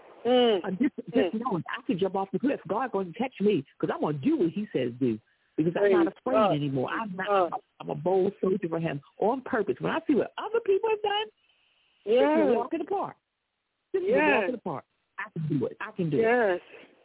Speaker 4: Just knowing I could jump off the cliff. God's going to catch me because I'm going to do what he says do. Because I'm not afraid anymore. I'm a bold soldier for him on purpose. When I see what other people have done, this is a walk in the park. This is a walk in the park. I can do it. I can do it.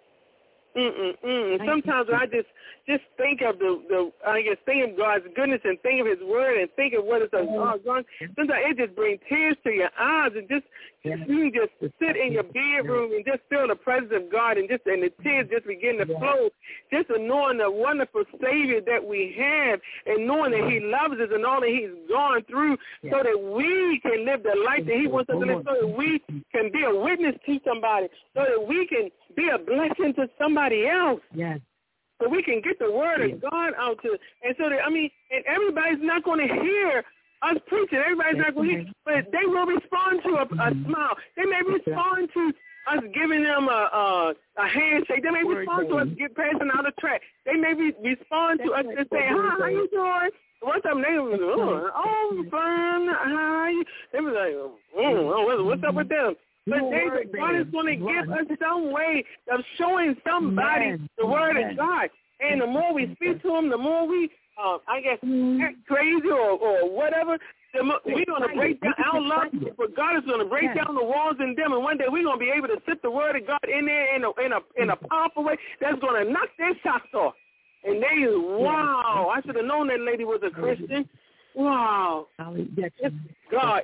Speaker 3: Sometimes I just think of think of God's goodness and think of his word and think of what it's done. Sometimes it just brings tears to your eyes and you can just sit in your bedroom and just feel the presence of God and the tears just begin to flow, just knowing the wonderful Savior that we have and knowing that he loves us and all that he's gone through so that we can live the life that he wants us to live, so that we can be a witness to somebody, so that we can be a blessing to somebody else.
Speaker 4: Yes.
Speaker 3: So we can get the word of God out to, and so that, and everybody's not going to hear us preaching. Everybody's not going to hear, but they will respond to a smile. They may respond to us giving them a handshake. They may respond to us passing out a track. They may respond to us and say, "Hi, how you doing?" What's up? They was fun. Hi. They was like, what's up with them? But God is going to give us some way of showing somebody the word of God. And the more we speak to them, the more we, act crazy or whatever, we're going to break down our love. But God is going to break down the walls in them. And one day we're going to be able to sit the word of God in there in a powerful way that's going to knock their socks off. And they, wow, I should have known that lady was a Christian. Wow. It's God.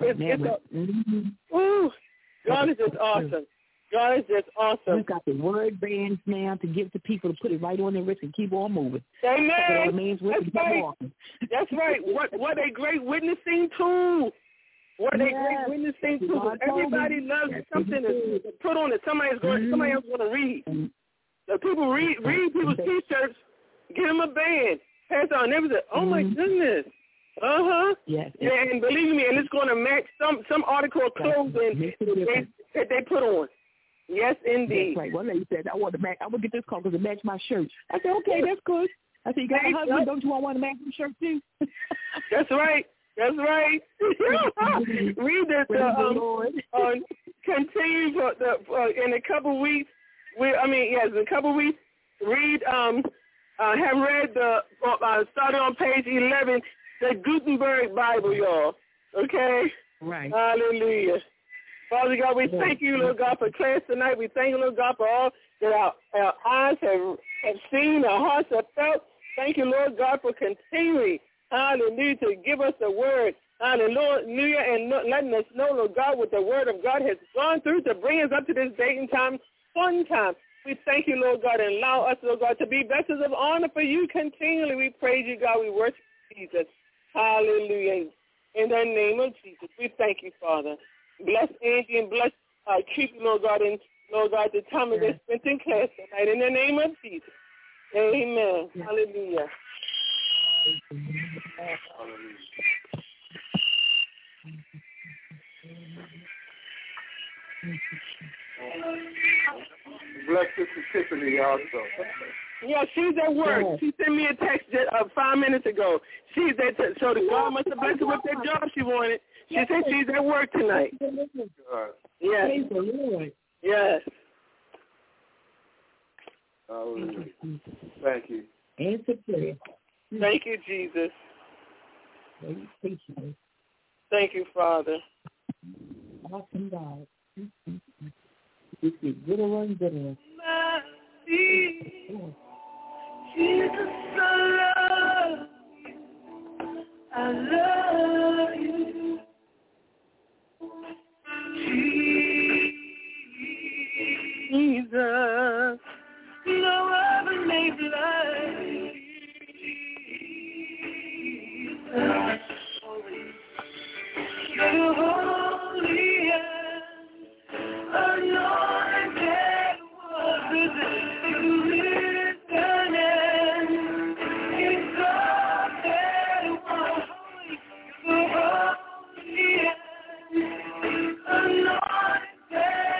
Speaker 3: God is just awesome. God is just awesome.
Speaker 4: We've got the word bands now to give to people to put it right on their wrist and keep on moving.
Speaker 3: Amen. That's right. What a great witnessing tool. What a great witnessing tool. Everybody loves something to put on it. Somebody else going to read. The people read people's T-shirts, give them a band, pass on. They was like, oh my goodness. Yes. Yeah, and believe me, and it's going to match some article of clothing that they put on. Yes, indeed.
Speaker 4: That's right. One lady said, I want to get this call because it match my shirt. I said, okay, that's good. I said, you got a husband, don't you want to match your shirt too?
Speaker 3: That's right. That's right. Read this. Continue in a couple weeks. In a couple weeks. Read. Have read started on page 11. The Gutenberg Bible, y'all. Okay?
Speaker 4: Right.
Speaker 3: Hallelujah. Father God, we thank you, Lord God, for class tonight. We thank you, Lord God, for all that our eyes have seen, our hearts have felt. Thank you, Lord God, for continuing, hallelujah, to give us the word. Hallelujah, and letting us know, Lord God, what the word of God has gone through to bring us up to this date and time, fun time. We thank you, Lord God, and allow us, Lord God, to be vessels of honor for you continually. We praise you, God. We worship Jesus. Hallelujah. In the name of Jesus, we thank you, Father. Bless Angie and bless Creepy, Lord God, and Lord God, the time of they spent in class tonight. In the name of Jesus. Amen. Hallelujah.
Speaker 2: Bless Sister Tiffany also.
Speaker 3: Yeah, she's at work. Yeah. She sent me a text 5 minutes ago. She's at so the God must have blessed her with that job she wanted. She said she's at work tonight. Yes. Yes.
Speaker 2: Hallelujah. Thank you.
Speaker 4: Answer prayer.
Speaker 3: Thank you, Jesus. Thank you, Father.
Speaker 4: Awesome God. You see, good one, good one.
Speaker 1: Jesus, I love you. Jesus, no other name like Jesus. You're holy and anointed one. You risen and exalted one. You're holy and anointed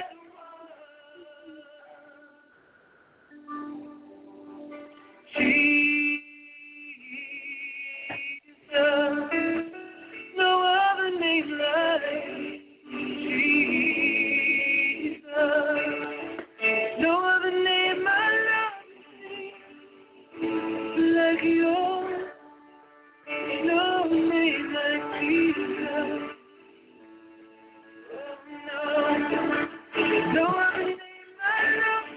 Speaker 1: Jesus, no other name like Jesus, no other name I love like yours, no name like Jesus, no other name I love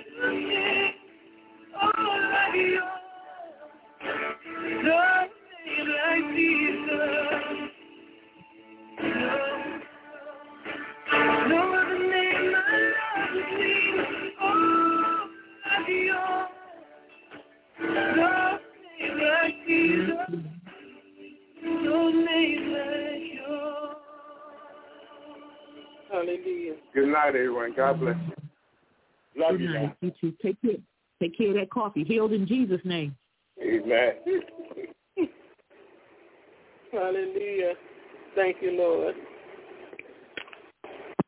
Speaker 1: like yours. No name like Jesus. No other name I love Jesus. Oh, like yours. No name like Jesus. No name like yours. Hallelujah.
Speaker 2: Good night, everyone. God bless you. Love
Speaker 4: Good
Speaker 2: you,
Speaker 4: night.
Speaker 2: man.
Speaker 4: You too. Take care of that coffee. Healed in Jesus' name.
Speaker 2: Amen.
Speaker 3: Hallelujah. Thank you, Lord.